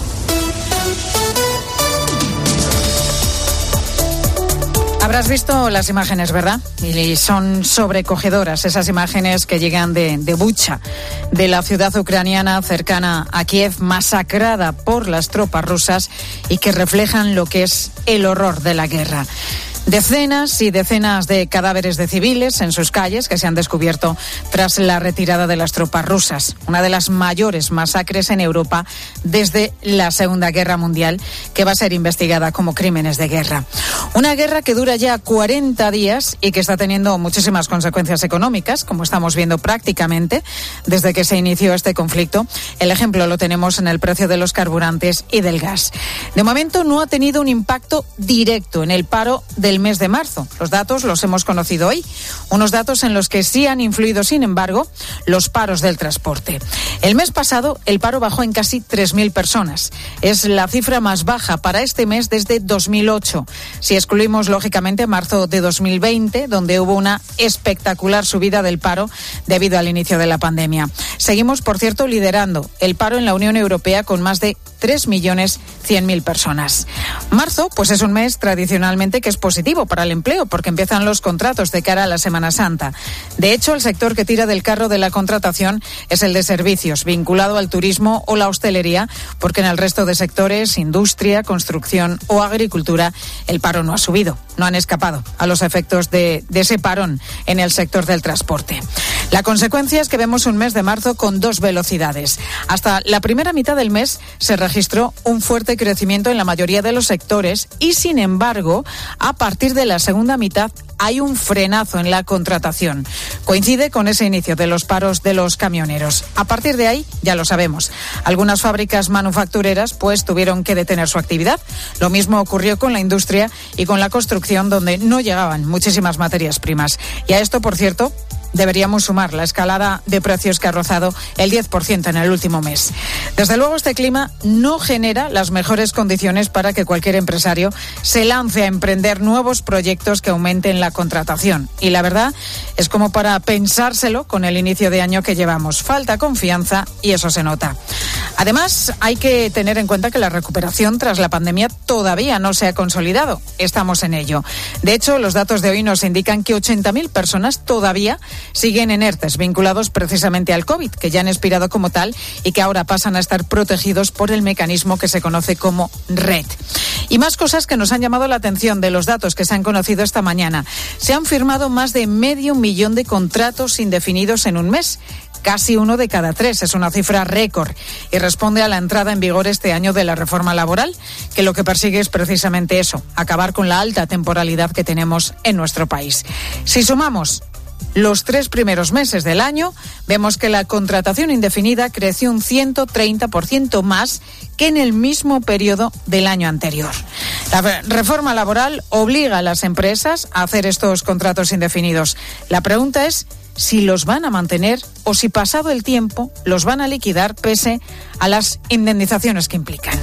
Habrás visto las imágenes, ¿verdad? Y son sobrecogedoras esas imágenes que llegan de Bucha, de la ciudad ucraniana cercana a Kiev, masacrada por las tropas rusas y que reflejan lo que es el horror de la guerra. Decenas y decenas de cadáveres de civiles en sus calles que se han descubierto tras la retirada de las tropas rusas. Una de las mayores masacres en Europa desde la Segunda Guerra Mundial, que va a ser investigada como crímenes de guerra. Una guerra que dura ya 40 días y que está teniendo muchísimas consecuencias económicas, como estamos viendo prácticamente desde que se inició este conflicto. El ejemplo lo tenemos en el precio de los carburantes y del gas. De momento no ha tenido un impacto directo en el paro del mes de marzo. Los datos los hemos conocido hoy. Unos datos en los que sí han influido, sin embargo, los paros del transporte. El mes pasado, el paro bajó en casi 3.000 personas. Es la cifra más baja para este mes desde 2008. Si excluimos, lógicamente, marzo de 2020, donde hubo una espectacular subida del paro debido al inicio de la pandemia. Seguimos, por cierto, liderando el paro en la Unión Europea con más de 3.100.000 personas. Marzo, pues es un mes tradicionalmente que es positivo para el empleo porque empiezan los contratos de cara a la Semana Santa. De hecho, el sector que tira del carro de la contratación es el de servicios, vinculado al turismo o la hostelería, porque en el resto de sectores, industria, construcción o agricultura, el paro no ha subido, no han escapado a los efectos de ese parón en el sector del transporte. La consecuencia es que vemos un mes de marzo con dos velocidades. Hasta la primera mitad del mes se registró un fuerte crecimiento en la mayoría de los sectores y, sin embargo, a partir de la segunda mitad hay un frenazo en la contratación. Coincide con ese inicio de los paros de los camioneros. A partir de ahí, ya lo sabemos, algunas fábricas manufactureras pues tuvieron que detener su actividad. Lo mismo ocurrió con la industria y con la construcción, donde no llegaban muchísimas materias primas. Y a esto, por cierto, deberíamos sumar la escalada de precios que ha rozado el 10% en el último mes. Desde luego, este clima no genera las mejores condiciones para que cualquier empresario se lance a emprender nuevos proyectos que aumenten la contratación. Y la verdad es como para pensárselo con el inicio de año que llevamos. Falta confianza y eso se nota. Además, hay que tener en cuenta que la recuperación tras la pandemia todavía no se ha consolidado. Estamos en ello. De hecho, los datos de hoy nos indican que 80.000 personas todavía siguen en ERTES, vinculados precisamente al COVID, que ya han expirado como tal y que ahora pasan a estar protegidos por el mecanismo que se conoce como RED. Y más cosas que nos han llamado la atención de los datos que se han conocido esta mañana. Se han firmado más de 500.000 de contratos indefinidos en un mes. Casi 1 de cada 3, es una cifra récord y responde a la entrada en vigor este año de la reforma laboral, que lo que persigue es precisamente eso, acabar con la alta temporalidad que tenemos en nuestro país. Si sumamos los 3 primeros meses del año, vemos que la contratación indefinida creció un 130% más que en el mismo periodo del año anterior. La reforma laboral obliga a las empresas a hacer estos contratos indefinidos. La pregunta es si los van a mantener o si, pasado el tiempo, los van a liquidar pese a las indemnizaciones que implican.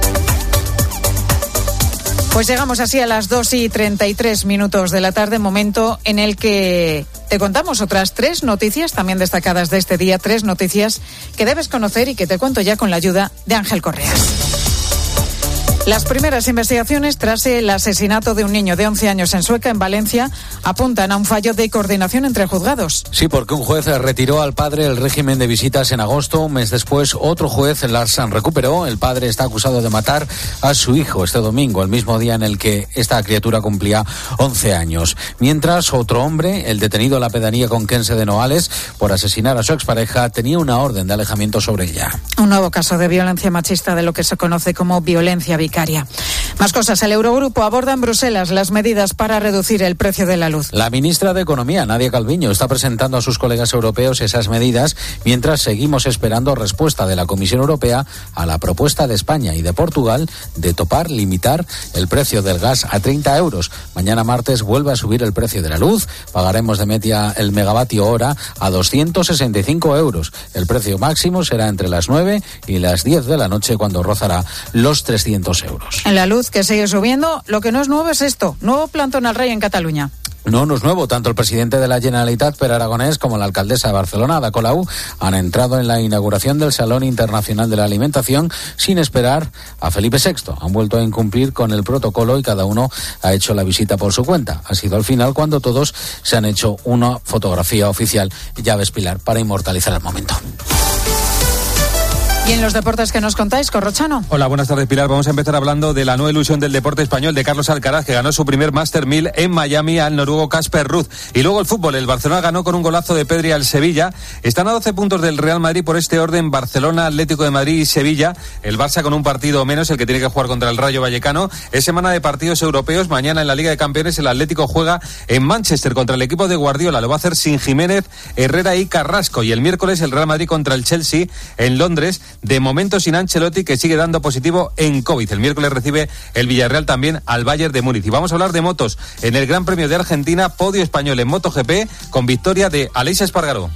Pues llegamos así a las 2:33 de la tarde, momento en el que te contamos otras 3 noticias también destacadas de este día, 3 noticias que debes conocer y que te cuento ya con la ayuda de Ángel Correa. Las primeras investigaciones tras el asesinato de un niño de 11 años en Sueca, en Valencia, apuntan a un fallo de coordinación entre juzgados.
Sí, porque un juez retiró al padre el régimen de visitas en agosto. Un mes después, otro juez, Larsen, recuperó. El padre está acusado de matar a su hijo este domingo, el mismo día en el que esta criatura cumplía 11 años. Mientras, otro hombre, el detenido en la pedanía conquense de Noales, por asesinar a su expareja, tenía una orden de alejamiento sobre ella.
Un nuevo caso de violencia machista, de lo que se conoce como violencia vicaria. Más cosas. El Eurogrupo aborda en Bruselas las medidas para reducir el precio de la luz.
La ministra de Economía, Nadia Calviño, está presentando a sus colegas europeos esas medidas mientras seguimos esperando respuesta de la Comisión Europea a la propuesta de España y de Portugal de limitar el precio del gas a 30 euros. Mañana martes vuelve a subir el precio de la luz. Pagaremos de media el megavatio hora a 265 euros. El precio máximo será entre las 9 y las 10 de la noche, cuando rozará los 300 euros.
En la luz, que sigue subiendo, lo que no es nuevo es esto: nuevo plantón al rey en Cataluña.
No es nuevo. Tanto el presidente de la Generalitat, Pere Aragonès, como la alcaldesa de Barcelona, Ada Colau, han entrado en la inauguración del Salón Internacional de la Alimentación sin esperar a Felipe VI. Han vuelto a incumplir con el protocolo y cada uno ha hecho la visita por su cuenta. Ha sido al final cuando todos se han hecho una fotografía oficial. Ya ves, Pilar, para inmortalizar el momento.
Y en los deportes que nos contáis, Corrochano.
Hola, buenas tardes, Pilar. Vamos a empezar hablando de la nueva ilusión del deporte español, de Carlos Alcaraz, que ganó su primer Master 1000 en Miami al noruego Casper Ruud. Y luego el fútbol. El Barcelona ganó con un golazo de Pedri al Sevilla. Están a 12 puntos del Real Madrid por este orden: Barcelona, Atlético de Madrid y Sevilla. El Barça con un partido menos, el que tiene que jugar contra el Rayo Vallecano. Es semana de partidos europeos. Mañana en la Liga de Campeones el Atlético juega en Manchester contra el equipo de Guardiola. Lo va a hacer sin Jiménez, Herrera y Carrasco. Y el miércoles el Real Madrid contra el Chelsea en Londres. De momento sin Ancelotti, que sigue dando positivo en COVID. El miércoles recibe el Villarreal también al Bayern de Múnich. Y vamos a hablar de motos. En el Gran Premio de Argentina, podio español en MotoGP con victoria de Aleix Espargaró.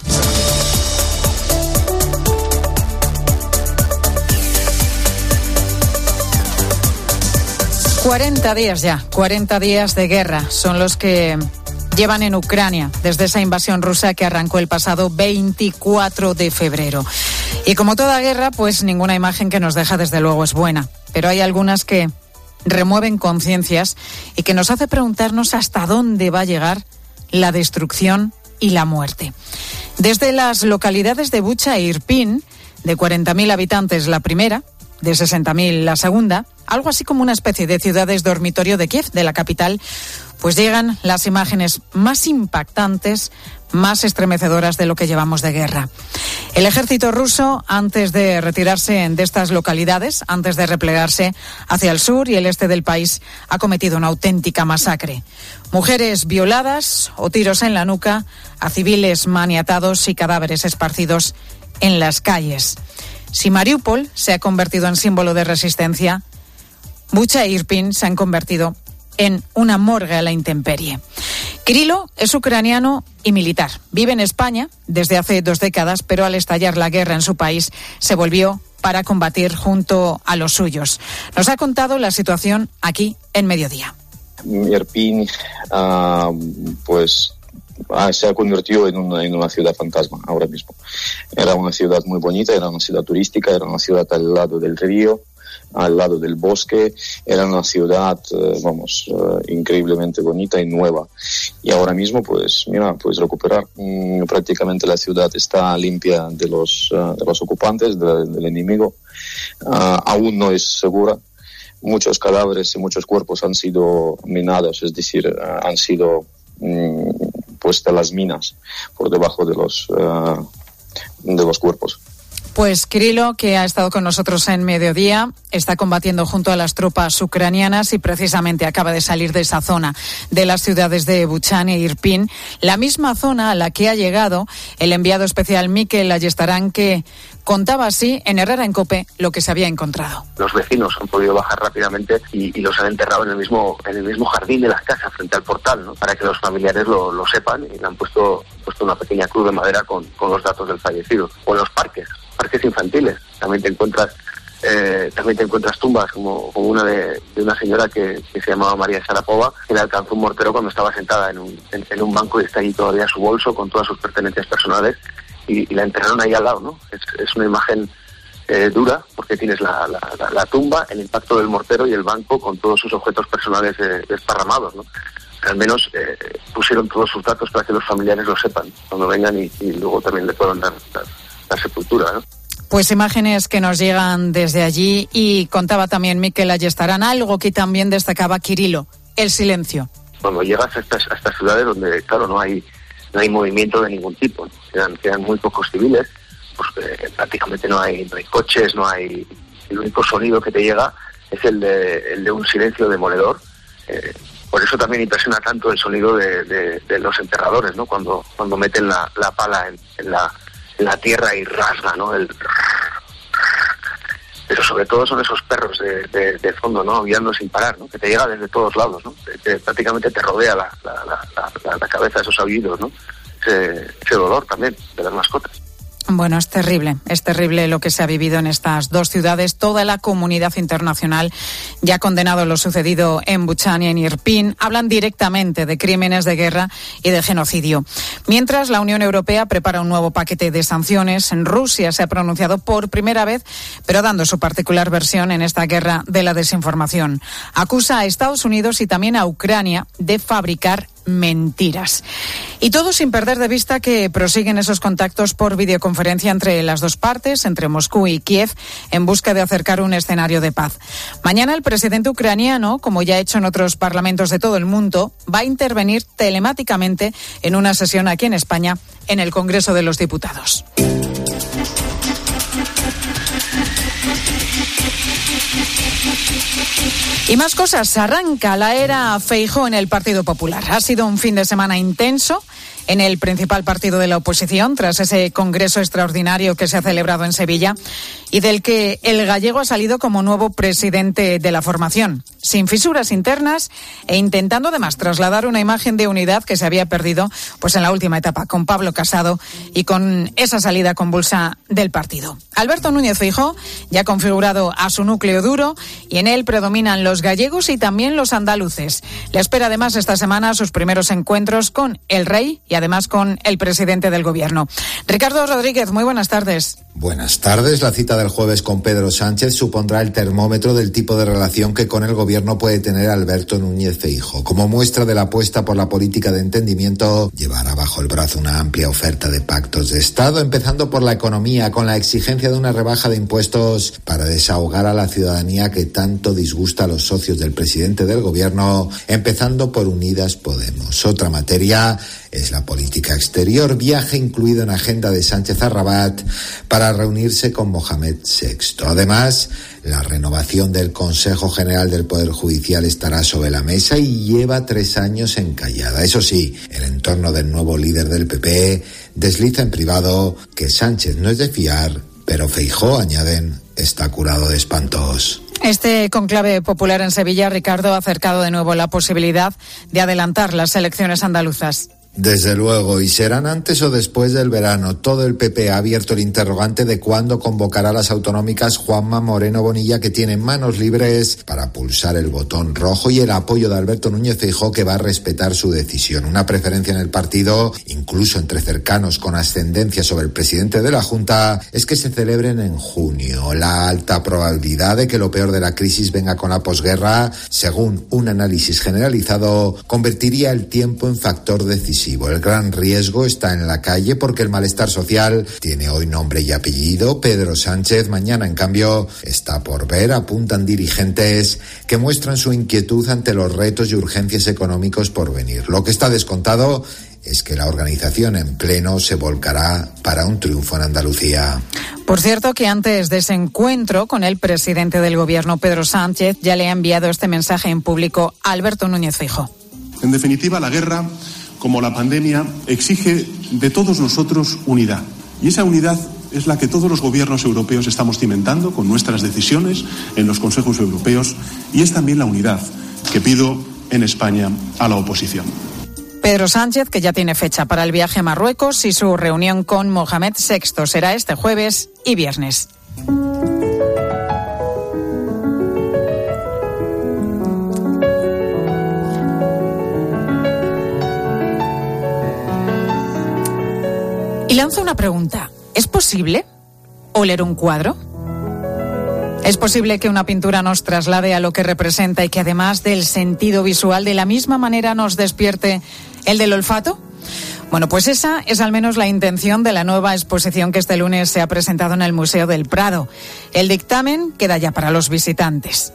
...40 días ya, 40 días de guerra son los que llevan en Ucrania desde esa invasión rusa que arrancó el pasado 24 de febrero. Y como toda guerra, pues ninguna imagen que nos deja desde luego es buena. Pero hay algunas que remueven conciencias y que nos hace preguntarnos hasta dónde va a llegar la destrucción y la muerte. Desde las localidades de Bucha e Irpin, de 40.000 habitantes la primera, de 60.000 la segunda, algo así como una especie de ciudades dormitorio de Kiev, de la capital, pues llegan las imágenes más impactantes, más estremecedoras de lo que llevamos de guerra. El ejército ruso, antes de retirarse de estas localidades, antes de replegarse hacia el sur y el este del país, ha cometido una auténtica masacre. Mujeres violadas o tiros en la nuca, a civiles maniatados y cadáveres esparcidos en las calles. Si Mariupol se ha convertido en símbolo de resistencia, Bucha e Irpin se han convertido en una morgue a la intemperie. Kirilo es ucraniano y militar. Vive en España desde hace 2 décadas, pero al estallar la guerra en su país se volvió para combatir junto a los suyos. Nos ha contado la situación aquí en Mediodía.
Irpin, se ha convertido en una ciudad fantasma ahora mismo. Era una ciudad muy bonita, era una ciudad turística, era una ciudad al lado del río, al lado del bosque, era una ciudad, increíblemente bonita y nueva. Y ahora mismo, puedes recuperar. Prácticamente la ciudad está limpia de los ocupantes, del enemigo. Aún no es segura. Muchos cadáveres y muchos cuerpos han sido minados, es decir, han sido puestas las minas por debajo de los cuerpos.
Pues Kirilo, que ha estado con nosotros en Mediodía, está combatiendo junto a las tropas ucranianas y precisamente acaba de salir de esa zona de las ciudades de Bucha e Irpin, la misma zona a la que ha llegado el enviado especial Mikel Ayestarán, que contaba así en Herrera en COPE lo que se había encontrado.
Los vecinos han podido bajar rápidamente y los han enterrado en el mismo jardín de las casas, frente al portal, ¿no? Para que los familiares lo sepan, y le han puesto una pequeña cruz de madera con los datos del fallecido. O en los parques infantiles, también te encuentras tumbas como una de una señora que se llamaba María Sharapova, que le alcanzó un mortero cuando estaba sentada en un banco y está allí todavía su bolso con todas sus pertenencias personales, y la enterraron ahí al lado, ¿no? Es una imagen dura, porque tienes la tumba, el impacto del mortero y el banco con todos sus objetos personales desparramados, ¿no? Al menos pusieron todos sus datos para que los familiares lo sepan cuando vengan y luego también le puedan dar la sepultura, ¿no?
Pues imágenes que nos llegan desde allí, y contaba también Mikel Ayestarán algo que también destacaba Quirilo: el silencio.
Cuando llegas a estas ciudades donde, claro, no hay movimiento de ningún tipo, ¿no? Quedan muy pocos civiles, pues prácticamente no hay coches, el único sonido que te llega es el de un silencio demoledor. Por eso también impresiona tanto el sonido de los enterradores, ¿no? Cuando meten la pala en la tierra y rasga, ¿no? Pero sobre todo son esos perros de fondo, ¿no? Aullando sin parar, ¿no? Que te llega desde todos lados, ¿no? Prácticamente te rodea la cabeza, esos aullidos, ¿no? Ese dolor también de las mascotas.
Bueno, es terrible lo que se ha vivido en estas dos ciudades. Toda la comunidad internacional ya ha condenado lo sucedido en Buchán y en Irpin. Hablan directamente de crímenes de guerra y de genocidio. Mientras, la Unión Europea prepara un nuevo paquete de sanciones. En Rusia se ha pronunciado por primera vez, pero dando su particular versión en esta guerra de la desinformación. Acusa a Estados Unidos y también a Ucrania de fabricar mentiras. Y todo sin perder de vista que prosiguen esos contactos por videoconferencia entre las dos partes, entre Moscú y Kiev, en busca de acercar un escenario de paz. Mañana el presidente ucraniano, como ya ha hecho en otros parlamentos de todo el mundo, va a intervenir telemáticamente en una sesión aquí en España, en el Congreso de los Diputados. Y más cosas. Arranca la era Feijóo en el Partido Popular. Ha sido un fin de semana intenso en el principal partido de la oposición, tras ese congreso extraordinario que se ha celebrado en Sevilla y del que el gallego ha salido como nuevo presidente de la formación, sin fisuras internas e intentando además trasladar una imagen de unidad que se había perdido pues en la última etapa con Pablo Casado y con esa salida convulsa del partido. Alberto Núñez Feijóo ya ha configurado a su núcleo duro y en él predominan los gallegos y también los andaluces. Le espera además esta semana sus primeros encuentros con el rey y además con el presidente del gobierno. Ricardo Rodríguez, muy buenas tardes.
Buenas tardes. La cita del jueves con Pedro Sánchez supondrá el termómetro del tipo de relación que con el gobierno puede tener Alberto Núñez Feijóo. Como muestra de la apuesta por la política de entendimiento, llevará bajo el brazo una amplia oferta de pactos de Estado, empezando por la economía, con la exigencia de una rebaja de impuestos para desahogar a la ciudadanía que tanto disgusta a los socios del presidente del gobierno, empezando por Unidas Podemos. Otra materia es la política exterior, viaje incluido en agenda de Sánchez a Rabat para reunirse con Mohamed VI. Además, la renovación del Consejo General del Poder Judicial estará sobre la mesa y lleva 3 años encallada. Eso sí, el entorno del nuevo líder del PP desliza en privado que Sánchez no es de fiar, pero Feijóo, añaden, está curado de espantos.
Este conclave popular en Sevilla, Ricardo, ha acercado de nuevo la posibilidad de adelantar las elecciones andaluzas.
Desde luego, y serán antes o después del verano. Todo el PP ha abierto el interrogante de cuándo convocará las autonómicas Juanma Moreno Bonilla, que tiene manos libres para pulsar el botón rojo, y el apoyo de Alberto Núñez Feijóo, que va a respetar su decisión. Una preferencia en el partido, incluso entre cercanos con ascendencia sobre el presidente de la Junta, es que se celebren en junio. La alta probabilidad de que lo peor de la crisis venga con la posguerra, según un análisis generalizado, convertiría el tiempo en factor decisivo. El gran riesgo está en la calle porque el malestar social tiene hoy nombre y apellido: Pedro Sánchez. Mañana, en cambio, está por ver, apuntan dirigentes que muestran su inquietud ante los retos y urgencias económicos por venir. Lo que está descontado es que la organización en pleno se volcará para un triunfo en Andalucía.
Por cierto, que antes de ese encuentro con el presidente del gobierno, Pedro Sánchez, ya le ha enviado este mensaje en público a Alberto Núñez Feijóo.
En definitiva, la guerra, como la pandemia, exige de todos nosotros unidad. Y esa unidad es la que todos los gobiernos europeos estamos cimentando con nuestras decisiones en los consejos europeos, y es también la unidad que pido en España a la oposición.
Pedro Sánchez, que ya tiene fecha para el viaje a Marruecos, y su reunión con Mohamed VI será este jueves y viernes. Y lanzo una pregunta. ¿Es posible oler un cuadro? Es posible que una pintura nos traslade a lo que representa y que además del sentido visual, de la misma manera nos despierte el del olfato. Bueno, pues esa es al menos la intención de la nueva exposición que este lunes se ha presentado en el Museo del Prado. El dictamen queda ya para los visitantes.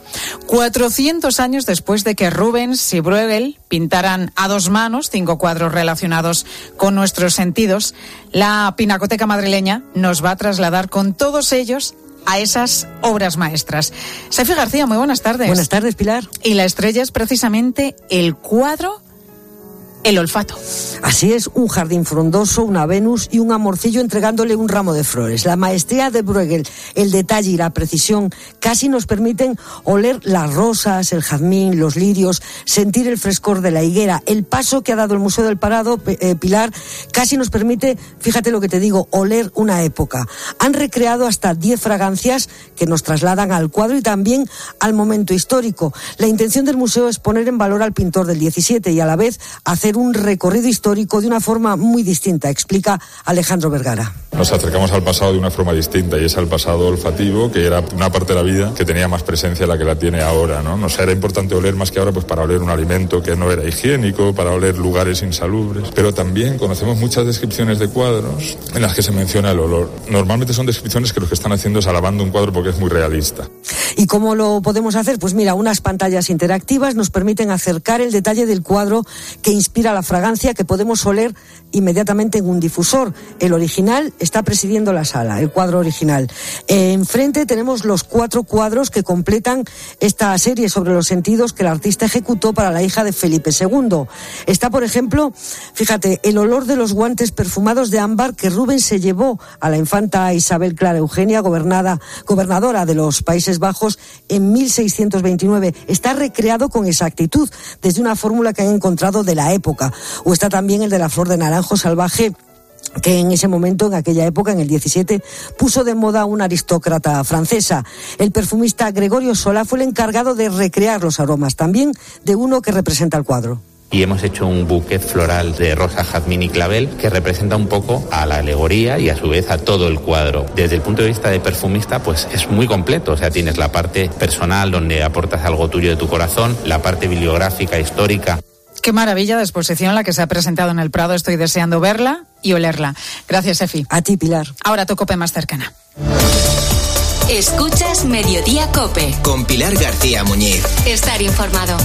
400 años después de que Rubens y Bruegel pintaran a dos manos 5 cuadros relacionados con nuestros sentidos, la Pinacoteca madrileña nos va a trasladar con todos ellos a esas obras maestras. Sefi García, muy buenas tardes.
Buenas tardes, Pilar.
Y la estrella es precisamente el cuadro El olfato.
Así es, un jardín frondoso, una Venus y un amorcillo entregándole un ramo de flores. La maestría de Bruegel, el detalle y la precisión casi nos permiten oler las rosas, el jazmín, los lirios, sentir el frescor de la higuera. El paso que ha dado el Museo del Prado, Pilar, casi nos permite, fíjate lo que te digo, oler una época. Han recreado hasta 10 fragancias que nos trasladan al cuadro y también al momento histórico. La intención del museo es poner en valor al pintor del 17 y a la vez hacer un recorrido histórico de una forma muy distinta, explica Alejandro Vergara.
Nos acercamos al pasado de una forma distinta y es al pasado olfativo, que era una parte de la vida que tenía más presencia de la que la tiene ahora, ¿no? Nos era importante oler más que ahora, pues para oler un alimento que no era higiénico, para oler lugares insalubres, pero también conocemos muchas descripciones de cuadros en las que se menciona el olor. Normalmente son descripciones que lo que están haciendo es alabando un cuadro porque es muy realista.
¿Y cómo lo podemos hacer? Pues mira, unas pantallas interactivas nos permiten acercar el detalle del cuadro que inspira la fragancia que podemos oler inmediatamente en un difusor. El original está presidiendo la sala, el cuadro original. Enfrente tenemos los 4 cuadros que completan esta serie sobre los sentidos que el artista ejecutó para la hija de Felipe II. Está, por ejemplo, fíjate, el olor de los guantes perfumados de ámbar que Rubens se llevó a la infanta Isabel Clara Eugenia, gobernadora de los Países Bajos, en 1629. Está recreado con exactitud desde una fórmula que han encontrado de la época. O está también el de la flor de naranjo salvaje, que en ese momento, en aquella época, en el 17, puso de moda una aristócrata francesa. El perfumista Gregorio Sola fue el encargado de recrear los aromas, también de uno que representa el cuadro.
Y hemos hecho un bouquet floral de rosa, jazmín y clavel que representa un poco a la alegoría y a su vez a todo el cuadro. Desde el punto de vista de perfumista, pues es muy completo. O sea, tienes la parte personal donde aportas algo tuyo de tu corazón, la parte bibliográfica, histórica.
Qué maravilla de exposición la que se ha presentado en el Prado. Estoy deseando verla y olerla. Gracias, Efi.
A ti, Pilar.
Ahora tu COPE más cercana.
Escuchas Mediodía COPE.
Con Pilar García Muñiz.
Estar informado.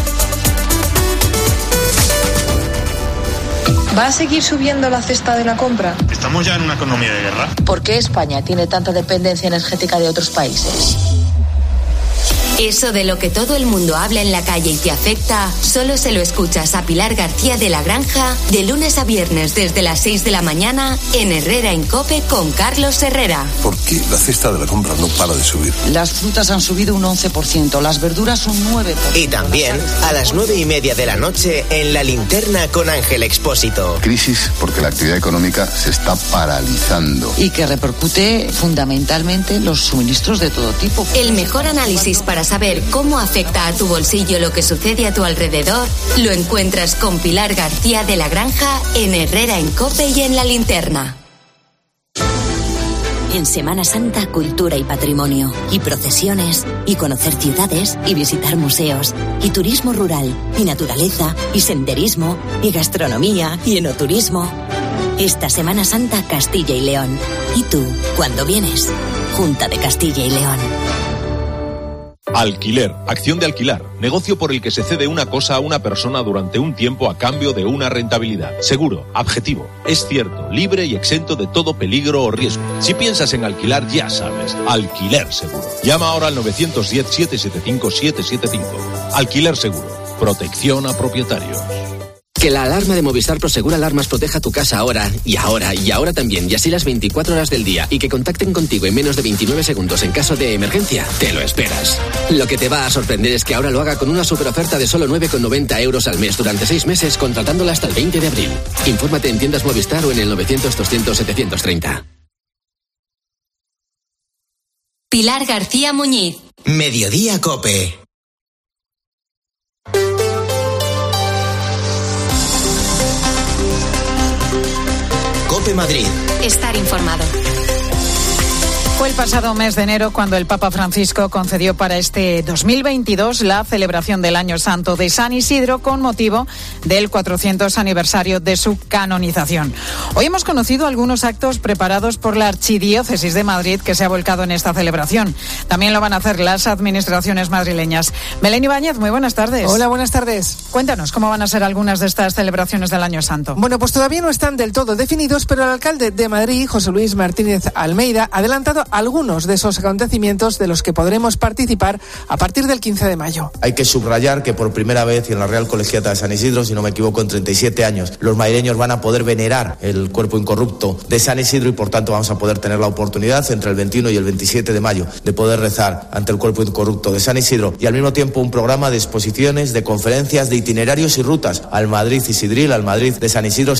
¿Va a seguir subiendo la cesta de la compra?
¿Estamos ya en una economía de guerra?
¿Por qué España tiene tanta dependencia energética de otros países?
Eso de lo que todo el mundo habla en la calle y te afecta, solo se lo escuchas a Pilar García de la Granja de lunes a viernes desde las 6 de la mañana en Herrera en COPE con Carlos Herrera.
¿Por qué la cesta de la compra no para de subir?
Las frutas han subido un 11%, las verduras un 9%.
Y también a las 9:30 de la noche en La Linterna con Ángel Expósito.
Crisis porque la actividad económica se está paralizando.
Y que repercute fundamentalmente en los suministros de todo tipo.
El mejor análisis para saber cómo afecta a tu bolsillo lo que sucede a tu alrededor, lo encuentras con Pilar García de la Granja en Herrera en COPE y en La Linterna. En Semana Santa, cultura y patrimonio, y procesiones, y conocer ciudades, y visitar museos, y turismo rural, y naturaleza, y senderismo, y gastronomía, y enoturismo. Esta Semana Santa, Castilla y León. ¿Y tú, cuándo vienes? Junta de Castilla y León.
Alquiler, acción de alquilar, negocio por el que se cede una cosa a una persona durante un tiempo a cambio de una rentabilidad. Seguro, objetivo, es cierto, libre y exento de todo peligro o riesgo. Si piensas en alquilar, ya sabes, Alquiler Seguro. Llama ahora al 910-775-775. Alquiler Seguro, protección a propietarios.
Que la alarma de Movistar Prosegur Alarmas proteja tu casa ahora también, y así las 24 horas del día, y que contacten contigo en menos de 29 segundos en caso de emergencia, te lo esperas. Lo que te va a sorprender es que ahora lo haga con una superoferta de solo 9,90 euros al mes durante 6 meses, contratándola hasta el 20 de abril. Infórmate en tiendas Movistar o en el 900-200-730.
Pilar García Muñiz.
Mediodía COPE. COPE Madrid.
Estar informado.
Fue el pasado mes de enero cuando el Papa Francisco concedió para este 2022 la celebración del Año Santo de San Isidro con motivo del 400 aniversario de su canonización. Hoy hemos conocido algunos actos preparados por la Archidiócesis de Madrid que se ha volcado en esta celebración. También lo van a hacer las administraciones madrileñas. Belén Ibáñez, muy buenas tardes.
Hola, buenas tardes.
Cuéntanos, ¿cómo van a ser algunas de estas celebraciones del Año Santo?
Bueno, pues todavía no están del todo definidos, pero el alcalde de Madrid, José Luis Martínez Almeida, ha adelantado algunos de esos acontecimientos de los que podremos participar a partir del 15 de mayo.
Hay que subrayar que por primera vez, y en la Real Colegiata de San Isidro, si no me equivoco, en 37 años, los madrileños van a poder venerar el cuerpo incorrupto de San Isidro y por tanto vamos a poder tener la oportunidad entre el 21 y el 27 de mayo de poder rezar ante el cuerpo incorrupto de San Isidro y al mismo tiempo un programa de exposiciones, de conferencias, de itinerarios y rutas al Madrid Isidril, al Madrid de San Isidro.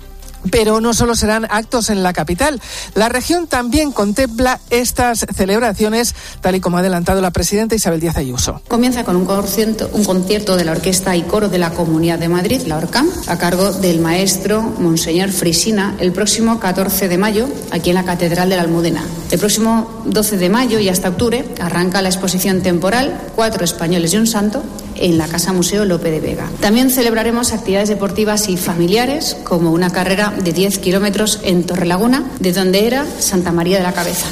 Pero no solo serán actos en la capital. La región también contempla estas celebraciones, tal y como ha adelantado la presidenta Isabel Díaz Ayuso.
Comienza con un concierto de la Orquesta y Coro de la Comunidad de Madrid, la ORCAM, a cargo del maestro Monseñor Frisina, el próximo 14 de mayo, aquí en la Catedral de la Almudena. El próximo 12 de mayo y hasta octubre arranca la exposición temporal 4 españoles y un santo en la Casa Museo Lope de Vega. También celebraremos actividades deportivas y familiares, como una carrera de 10 kilómetros en Torrelaguna, de donde era Santa María de la Cabeza.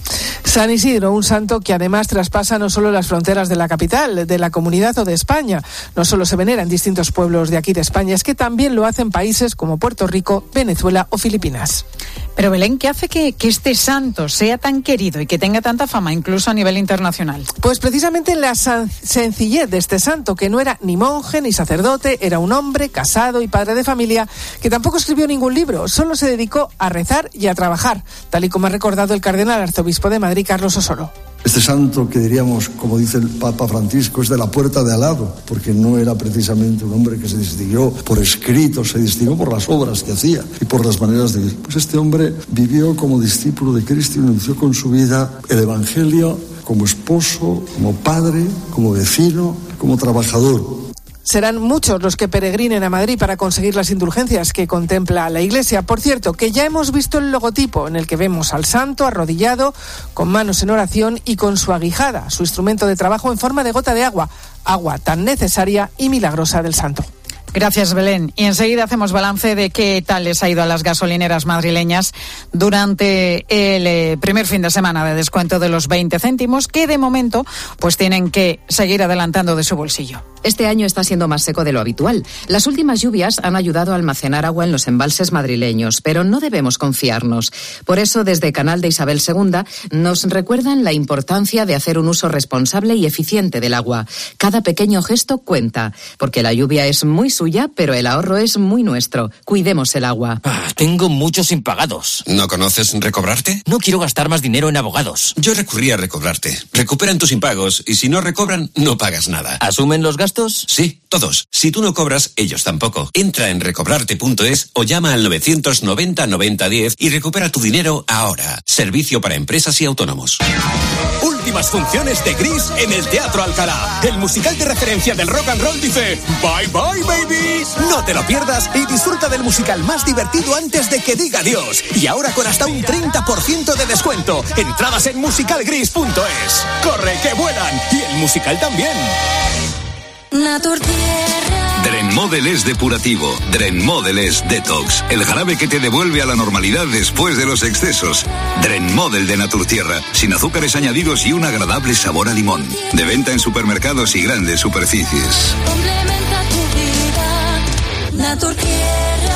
San Isidro, un santo que además traspasa no solo las fronteras de la capital, de la comunidad o de España. No solo se venera en distintos pueblos de aquí de España, es que también lo hacen países como Puerto Rico, Venezuela o Filipinas.
Pero Belén, ¿qué hace que este santo sea tan querido y que tenga tanta fama, incluso a nivel internacional?
Pues precisamente la sencillez de este santo, que no era ni monje ni sacerdote, era un hombre casado y padre de familia, que tampoco escribió ningún libro, solo se dedicó a rezar y a trabajar, tal y como ha recordado el cardenal arzobispo de Madrid, Carlos Osoro.
Este santo que diríamos, como dice el Papa Francisco, es de la puerta de al lado, porque no era precisamente un hombre que se distinguió por escrito, se distinguió por las obras que hacía y por las maneras de vivir. Pues este hombre vivió como discípulo de Cristo y anunció con su vida el Evangelio como esposo, como padre, como vecino, como trabajador.
Serán muchos los que peregrinen a Madrid para conseguir las indulgencias que contempla la Iglesia. Por cierto, que ya hemos visto el logotipo en el que vemos al santo arrodillado, con manos en oración y con su aguijada, su instrumento de trabajo en forma de gota de agua, agua tan necesaria y milagrosa del santo.
Gracias, Belén. Y enseguida hacemos balance de qué tal les ha ido a las gasolineras madrileñas durante el primer fin de semana de descuento de los 20 céntimos, que de momento pues tienen que seguir adelantando de su bolsillo.
Este año está siendo más seco de lo habitual. Las últimas lluvias han ayudado a almacenar agua en los embalses madrileños, pero no debemos confiarnos. Por eso, desde Canal de Isabel II, nos recuerdan la importancia de hacer un uso responsable y eficiente del agua. Cada pequeño gesto cuenta, porque la lluvia es muy suya, pero el ahorro es muy nuestro. Cuidemos el agua.
Tengo muchos impagados.
¿No conoces Recobrarte?
No quiero gastar más dinero en abogados.
Yo recurrí a Recobrarte. Recuperan tus impagos y si no recobran, no pagas nada.
¿Asumen los gastos?
Sí, todos. Si tú no cobras, ellos tampoco. Entra en recobrarte.es o llama al 990 90 10 y recupera tu dinero ahora. Servicio para empresas y autónomos.
Últimas funciones de Gris en el Teatro Alcalá. El musical de referencia del rock and roll dice bye bye baby. No te lo pierdas y disfruta del musical más divertido antes de que diga adiós. Y ahora con hasta un 30% de descuento. Entradas en musicalgris.es. Corre que vuelan y el musical también.
Drenmodel es depurativo, Drenmodel es detox, el jarabe que te devuelve a la normalidad después de los excesos. Drenmodel de Naturtierra, sin azúcares añadidos y un agradable sabor a limón. De venta en supermercados y grandes superficies.
Complementa tu vida, Naturtierra.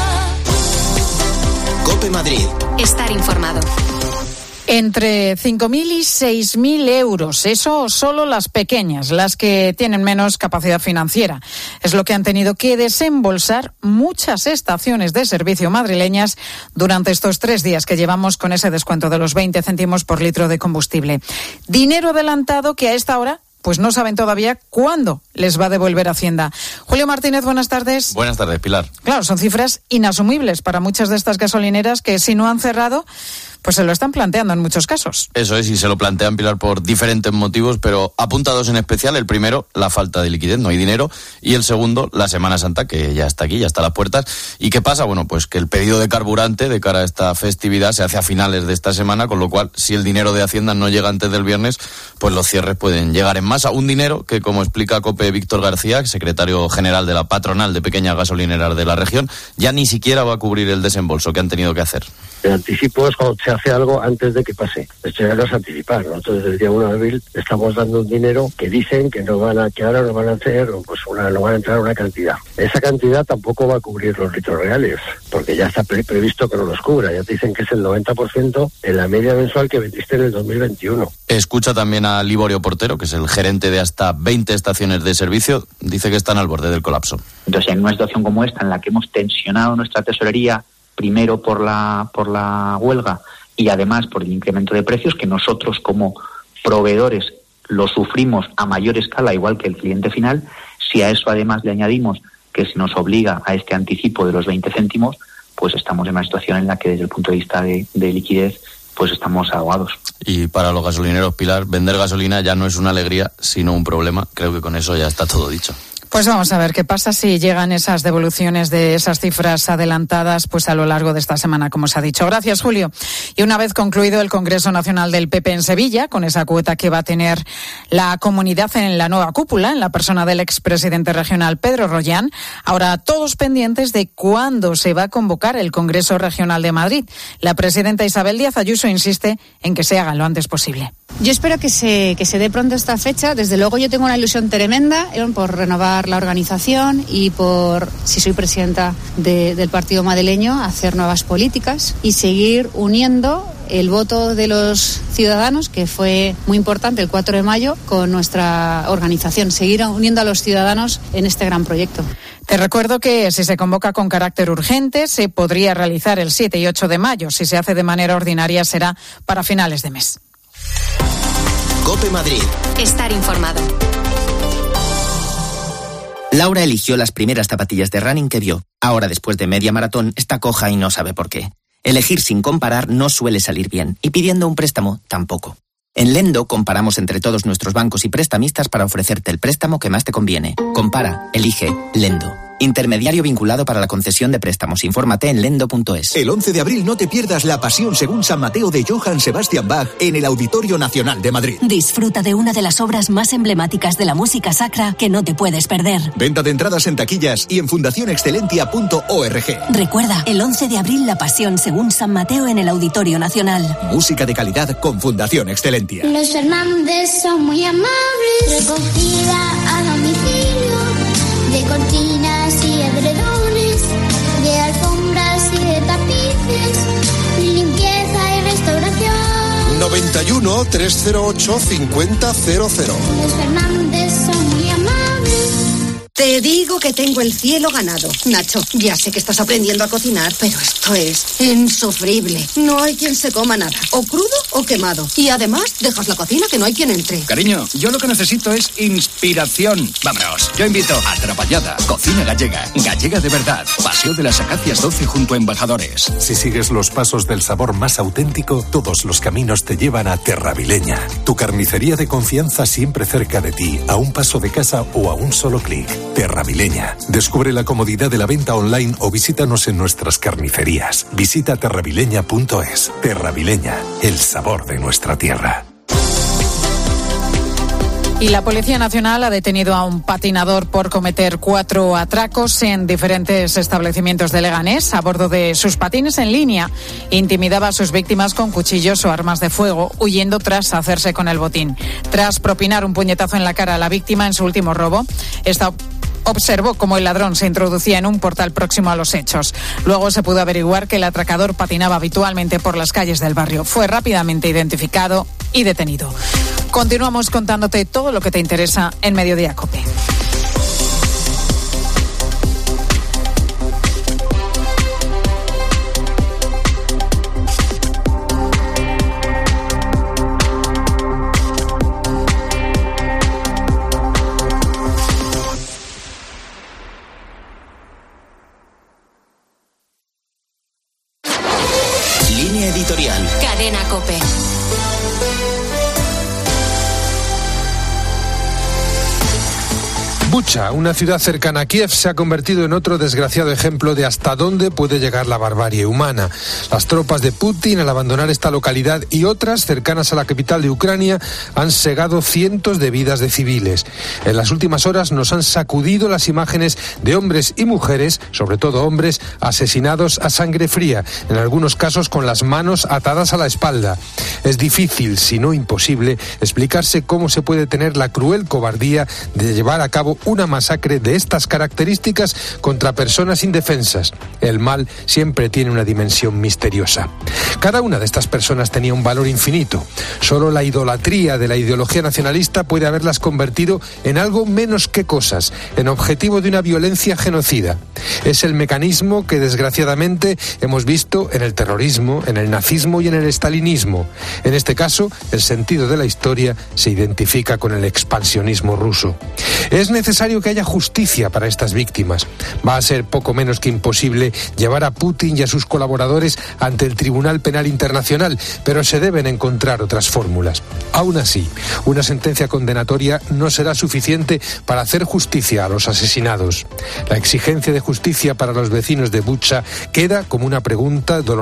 COPE Madrid.
Estar informado.
Entre 5.000 y 6.000 euros, eso solo las pequeñas, las que tienen menos capacidad financiera. Es lo que han tenido que desembolsar muchas estaciones de servicio madrileñas durante estos 3 días que llevamos con ese descuento de los 20 céntimos por litro de combustible. Dinero adelantado que a esta hora pues no saben todavía cuándo les va a devolver Hacienda. Julio Martínez, buenas tardes.
Buenas tardes, Pilar.
Claro, son cifras inasumibles para muchas de estas gasolineras que si no han cerrado, pues se lo están planteando en muchos casos.
Eso es, y se lo plantean, Pilar, por diferentes motivos, pero apunta dos en especial. El primero, la falta de liquidez, no hay dinero, y el segundo, la Semana Santa, que ya está aquí, ya está a las puertas. ¿Y qué pasa? Bueno, pues que el pedido de carburante de cara a esta festividad se hace a finales de esta semana, con lo cual, si el dinero de Hacienda no llega antes del viernes, pues los cierres pueden llegar en masa. Un dinero que, como explica COPE Víctor García, secretario general de la patronal de pequeñas gasolineras de la región, ya ni siquiera va a cubrir el desembolso que han tenido que hacer.
El anticipo es cuando se hace algo antes de que pase. Esto ya no es anticipar. Nosotros desde el día 1 de abril estamos dando un dinero que dicen que ahora no van a hacer, pues no van a entrar una cantidad. Esa cantidad tampoco va a cubrir los litros reales, porque ya está previsto que no los cubra. Ya te dicen que es el 90% en la media mensual que vendiste en el 2021.
Escucha también a Liborio Portero, que es el gerente de hasta 20 estaciones de servicio. Dice que están al borde del colapso.
Entonces, en una situación como esta, en la que hemos tensionado nuestra tesorería, primero por la huelga y además por el incremento de precios, que nosotros como proveedores lo sufrimos a mayor escala, igual que el cliente final, si a eso además le añadimos que se nos obliga a este anticipo de los 20 céntimos, pues estamos en una situación en la que desde el punto de vista de liquidez, pues estamos ahogados.
Y para los gasolineros, Pilar, vender gasolina ya no es una alegría, sino un problema. Creo que con eso ya está todo dicho.
Pues vamos a ver qué pasa si llegan esas devoluciones de esas cifras adelantadas pues a lo largo de esta semana, como se ha dicho. Gracias, Julio. Y una vez concluido el Congreso Nacional del PP en Sevilla, con esa cuota que va a tener la comunidad en la nueva cúpula, en la persona del expresidente regional Pedro Rollán, ahora todos pendientes de cuándo se va a convocar el Congreso Regional de Madrid. La presidenta Isabel Díaz Ayuso insiste en que se haga lo antes posible.
Yo espero que se dé pronto esta fecha. Desde luego yo tengo una ilusión tremenda por renovar la organización y por, si soy presidenta del partido madrileño, hacer nuevas políticas y seguir uniendo el voto de los ciudadanos, que fue muy importante el 4 de mayo, con nuestra organización. Seguir uniendo a los ciudadanos en este gran proyecto.
Te recuerdo que si se convoca con carácter urgente, se podría realizar el 7 y 8 de mayo. Si se hace de manera ordinaria, será para finales de mes.
COPE Madrid.
Estar informado.
Laura eligió las primeras zapatillas de running que vio. Ahora, después de media maratón, está coja y no sabe por qué. Elegir sin comparar no suele salir bien, y pidiendo un préstamo tampoco. En Lendo comparamos entre todos nuestros bancos y prestamistas para ofrecerte el préstamo que más te conviene. Compara, elige Lendo. Intermediario vinculado para la concesión de préstamos. Infórmate en lendo.es.
El 11 de abril no te pierdas la Pasión según San Mateo de Johann Sebastian Bach en el Auditorio Nacional de Madrid.
Disfruta de una de las obras más emblemáticas de la música sacra que no te puedes perder.
Venta de entradas en taquillas y en fundacionexcelentia.org.
Recuerda, el 11 de abril la Pasión según San Mateo en el Auditorio Nacional.
Música de calidad con Fundación Excelentia.
Los Fernández son muy amables. Recogida a domicilio de cortinas y edredones, de alfombras y de tapices, limpieza y restauración.
91 308 5000.
Los Fernández son muy amables.
Te digo que tengo el cielo ganado. Nacho, ya sé que estás aprendiendo a cocinar, pero esto es insufrible. No hay quien se coma nada, o crudo o quemado. Y además, dejas la cocina que no hay quien entre.
Cariño, yo lo que necesito es inspiración. Vámonos, yo invito a Trapallada, cocina gallega. Gallega de verdad. Paseo de las Acacias 12 junto a Embajadores.
Si sigues los pasos del sabor más auténtico, todos los caminos te llevan a Terravileña. Tu carnicería de confianza siempre cerca de ti, a un paso de casa o a un solo clic. Terravileña. Descubre la comodidad de la venta online o visítanos en nuestras carnicerías. Visita terravileña.es. Terravileña, el sabor de nuestra tierra.
Y la Policía Nacional ha detenido a un patinador por cometer 4 atracos en diferentes establecimientos de Leganés. A bordo de sus patines en línea, intimidaba a sus víctimas con cuchillos o armas de fuego, huyendo tras hacerse con el botín. Tras propinar un puñetazo en la cara a la víctima en su último robo, esta observó cómo el ladrón se introducía en un portal próximo a los hechos. Luego se pudo averiguar que el atracador patinaba habitualmente por las calles del barrio. Fue rápidamente identificado y detenido. Continuamos contándote todo lo que te interesa en Mediodía COPE.
Línea editorial.
Cadena COPE.
Bucha, una ciudad cercana a Kiev, se ha convertido en otro desgraciado ejemplo de hasta dónde puede llegar la barbarie humana. Las tropas de Putin, al abandonar esta localidad y otras cercanas a la capital de Ucrania, han segado cientos de vidas de civiles. En las últimas horas nos han sacudido las imágenes de hombres y mujeres, sobre todo hombres, asesinados a sangre fría, en algunos casos con las manos atadas a la espalda. Es difícil, si no imposible, explicarse cómo se puede tener la cruel cobardía de llevar a cabo una masacre de estas características contra personas indefensas. El mal siempre tiene una dimensión misteriosa. Cada una de estas personas tenía un valor infinito. Solo la idolatría de la ideología nacionalista puede haberlas convertido en algo menos que cosas, en objetivo de una violencia genocida. Es el mecanismo que desgraciadamente hemos visto en el terrorismo, en el nazismo y en el estalinismo. En este caso, el sentido de la historia se identifica con el expansionismo ruso. Es necesario que haya justicia para estas víctimas. Va a ser poco menos que imposible llevar a Putin y a sus colaboradores ante el Tribunal Penal Internacional, pero se deben encontrar otras fórmulas. Aún así, una sentencia condenatoria no será suficiente para hacer justicia a los asesinados. La exigencia de justicia para los vecinos de Bucha queda como una pregunta dolorosa